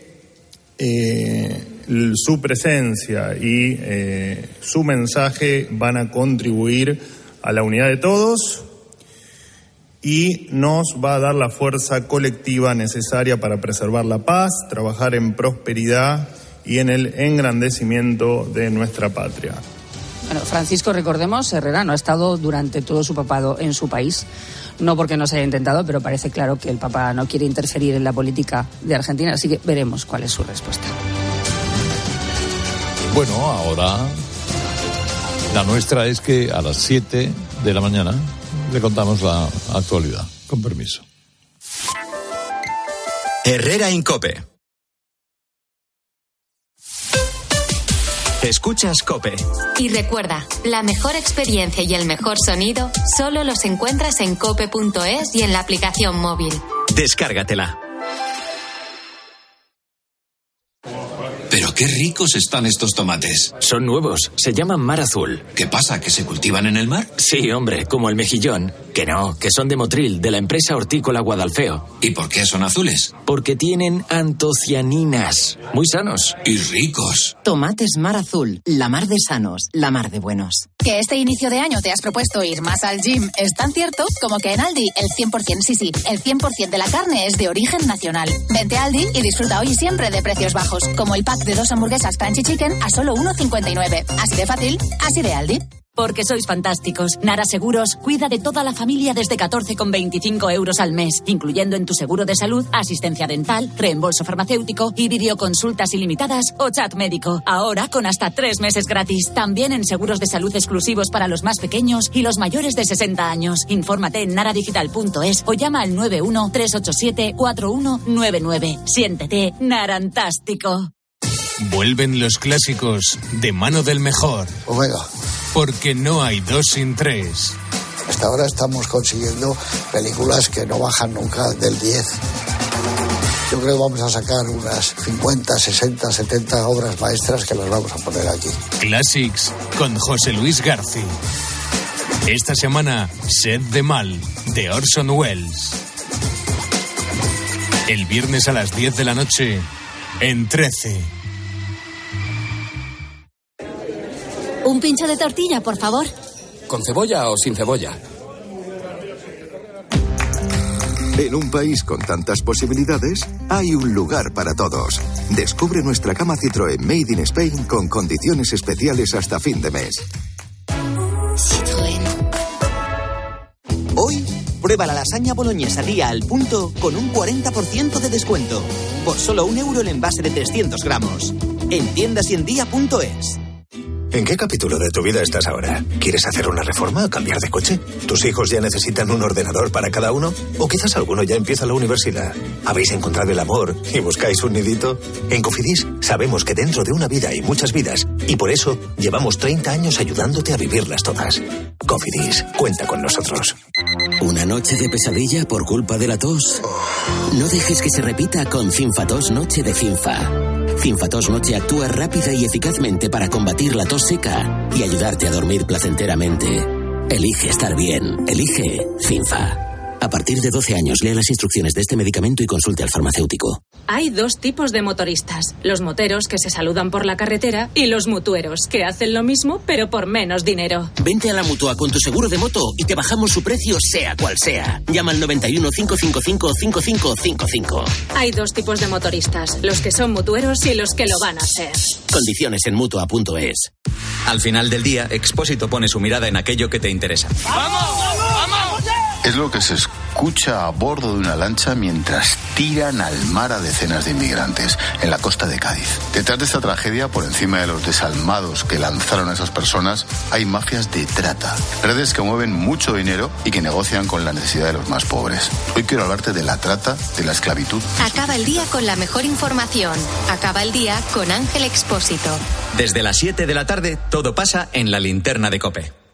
su presencia y su mensaje van a contribuir a la unidad de todos y nos va a dar la fuerza colectiva necesaria para preservar la paz, trabajar en prosperidad y en el engrandecimiento de nuestra patria. Bueno, Francisco, recordemos, Herrera no ha estado durante todo su papado en su país. No porque no se haya intentado, pero parece claro que el Papa no quiere interferir en la política de Argentina, así que veremos cuál es su respuesta. Bueno, ahora la nuestra es que a las 7 de la mañana le contamos la actualidad. Con permiso. Herrera en COPE. Escuchas COPE. Y recuerda, la mejor experiencia y el mejor sonido solo los encuentras en cope.es y en la aplicación móvil. Descárgatela. Pero qué ricos están estos tomates. Son nuevos, se llaman mar azul. ¿Qué pasa, que se cultivan en el mar? Sí, hombre, como el mejillón. Que no, que son de Motril, de la empresa hortícola Guadalfeo. ¿Y por qué son azules? Porque tienen antocianinas. Muy sanos. Y ricos. Tomates mar azul, la mar de sanos, la mar de buenos. Que este inicio de año te has propuesto ir más al gym es tan cierto como que en Aldi el 100%, el 100% de la carne es de origen nacional. Vente a Aldi y disfruta hoy y siempre de precios bajos, como el pack de 2 hamburguesas Crunchy Chicken a solo 1,59. Así de fácil, así de Aldi. Porque sois fantásticos. Nara Seguros cuida de toda la familia desde 14,25 euros al mes, incluyendo en tu seguro de salud, asistencia dental, reembolso farmacéutico y videoconsultas ilimitadas o chat médico. Ahora con hasta 3 meses gratis. También en seguros de salud exclusivos para los más pequeños y los mayores de 60 años. Infórmate en naradigital.es o llama al 91-387-4199. Siéntete narantástico. Vuelven los clásicos de mano del mejor. Omega. Porque no hay 2 sin 3. Hasta ahora estamos consiguiendo películas que no bajan nunca del 10. Yo creo que vamos a sacar unas 50, 60, 70 obras maestras que las vamos a poner aquí. Classics con José Luis García. Esta semana, Sed de Mal, de Orson Welles. El viernes a las 10 de la noche, en 13. Un pincho de tortilla, por favor. ¿Con cebolla o sin cebolla? En un país con tantas posibilidades, hay un lugar para todos. Descubre nuestra gama Citroën Made in Spain con condiciones especiales hasta fin de mes. Citroën. Hoy, prueba la lasaña boloñesa día al punto con un 40% de descuento. Por solo €1 el envase de 300 gramos. En tiendas y en día.es. ¿En qué capítulo de tu vida estás ahora? ¿Quieres hacer una reforma o cambiar de coche? ¿Tus hijos ya necesitan un ordenador para cada uno? ¿O quizás alguno ya empieza la universidad? ¿Habéis encontrado el amor y buscáis un nidito? En Cofidis sabemos que dentro de una vida hay muchas vidas y por eso llevamos 30 años ayudándote a vivirlas todas. Cofidis, cuenta con nosotros. ¿Una noche de pesadilla por culpa de la tos? No dejes que se repita con Cinfatos Noche de Cinfa. Cinfatos Noche actúa rápida y eficazmente para combatir la tos seca y ayudarte a dormir placenteramente. Elige estar bien. Elige Cinfa. A partir de 12 años, lea las instrucciones de este medicamento y consulte al farmacéutico. Hay dos tipos de motoristas. Los moteros que se saludan por la carretera y los mutueros que hacen lo mismo pero por menos dinero. Vente a la Mutua con tu seguro de moto y te bajamos su precio sea cual sea. Llama al 91 555 5555. Hay dos tipos de motoristas. Los que son mutueros y los que lo van a ser. Condiciones en Mutua.es. Al final del día, Expósito pone su mirada en aquello que te interesa. ¡Vamos! ¡Vamos! Es lo que se escucha a bordo de una lancha mientras tiran al mar a decenas de inmigrantes en la costa de Cádiz. Detrás de esta tragedia, por encima de los desalmados que lanzaron a esas personas, hay mafias de trata. Redes que mueven mucho dinero y que negocian con la necesidad de los más pobres. Hoy quiero hablarte de la trata, de la esclavitud. Acaba el día con la mejor información. Acaba el día con Ángel Expósito. Desde las 7 de la tarde, todo pasa en la linterna de COPE.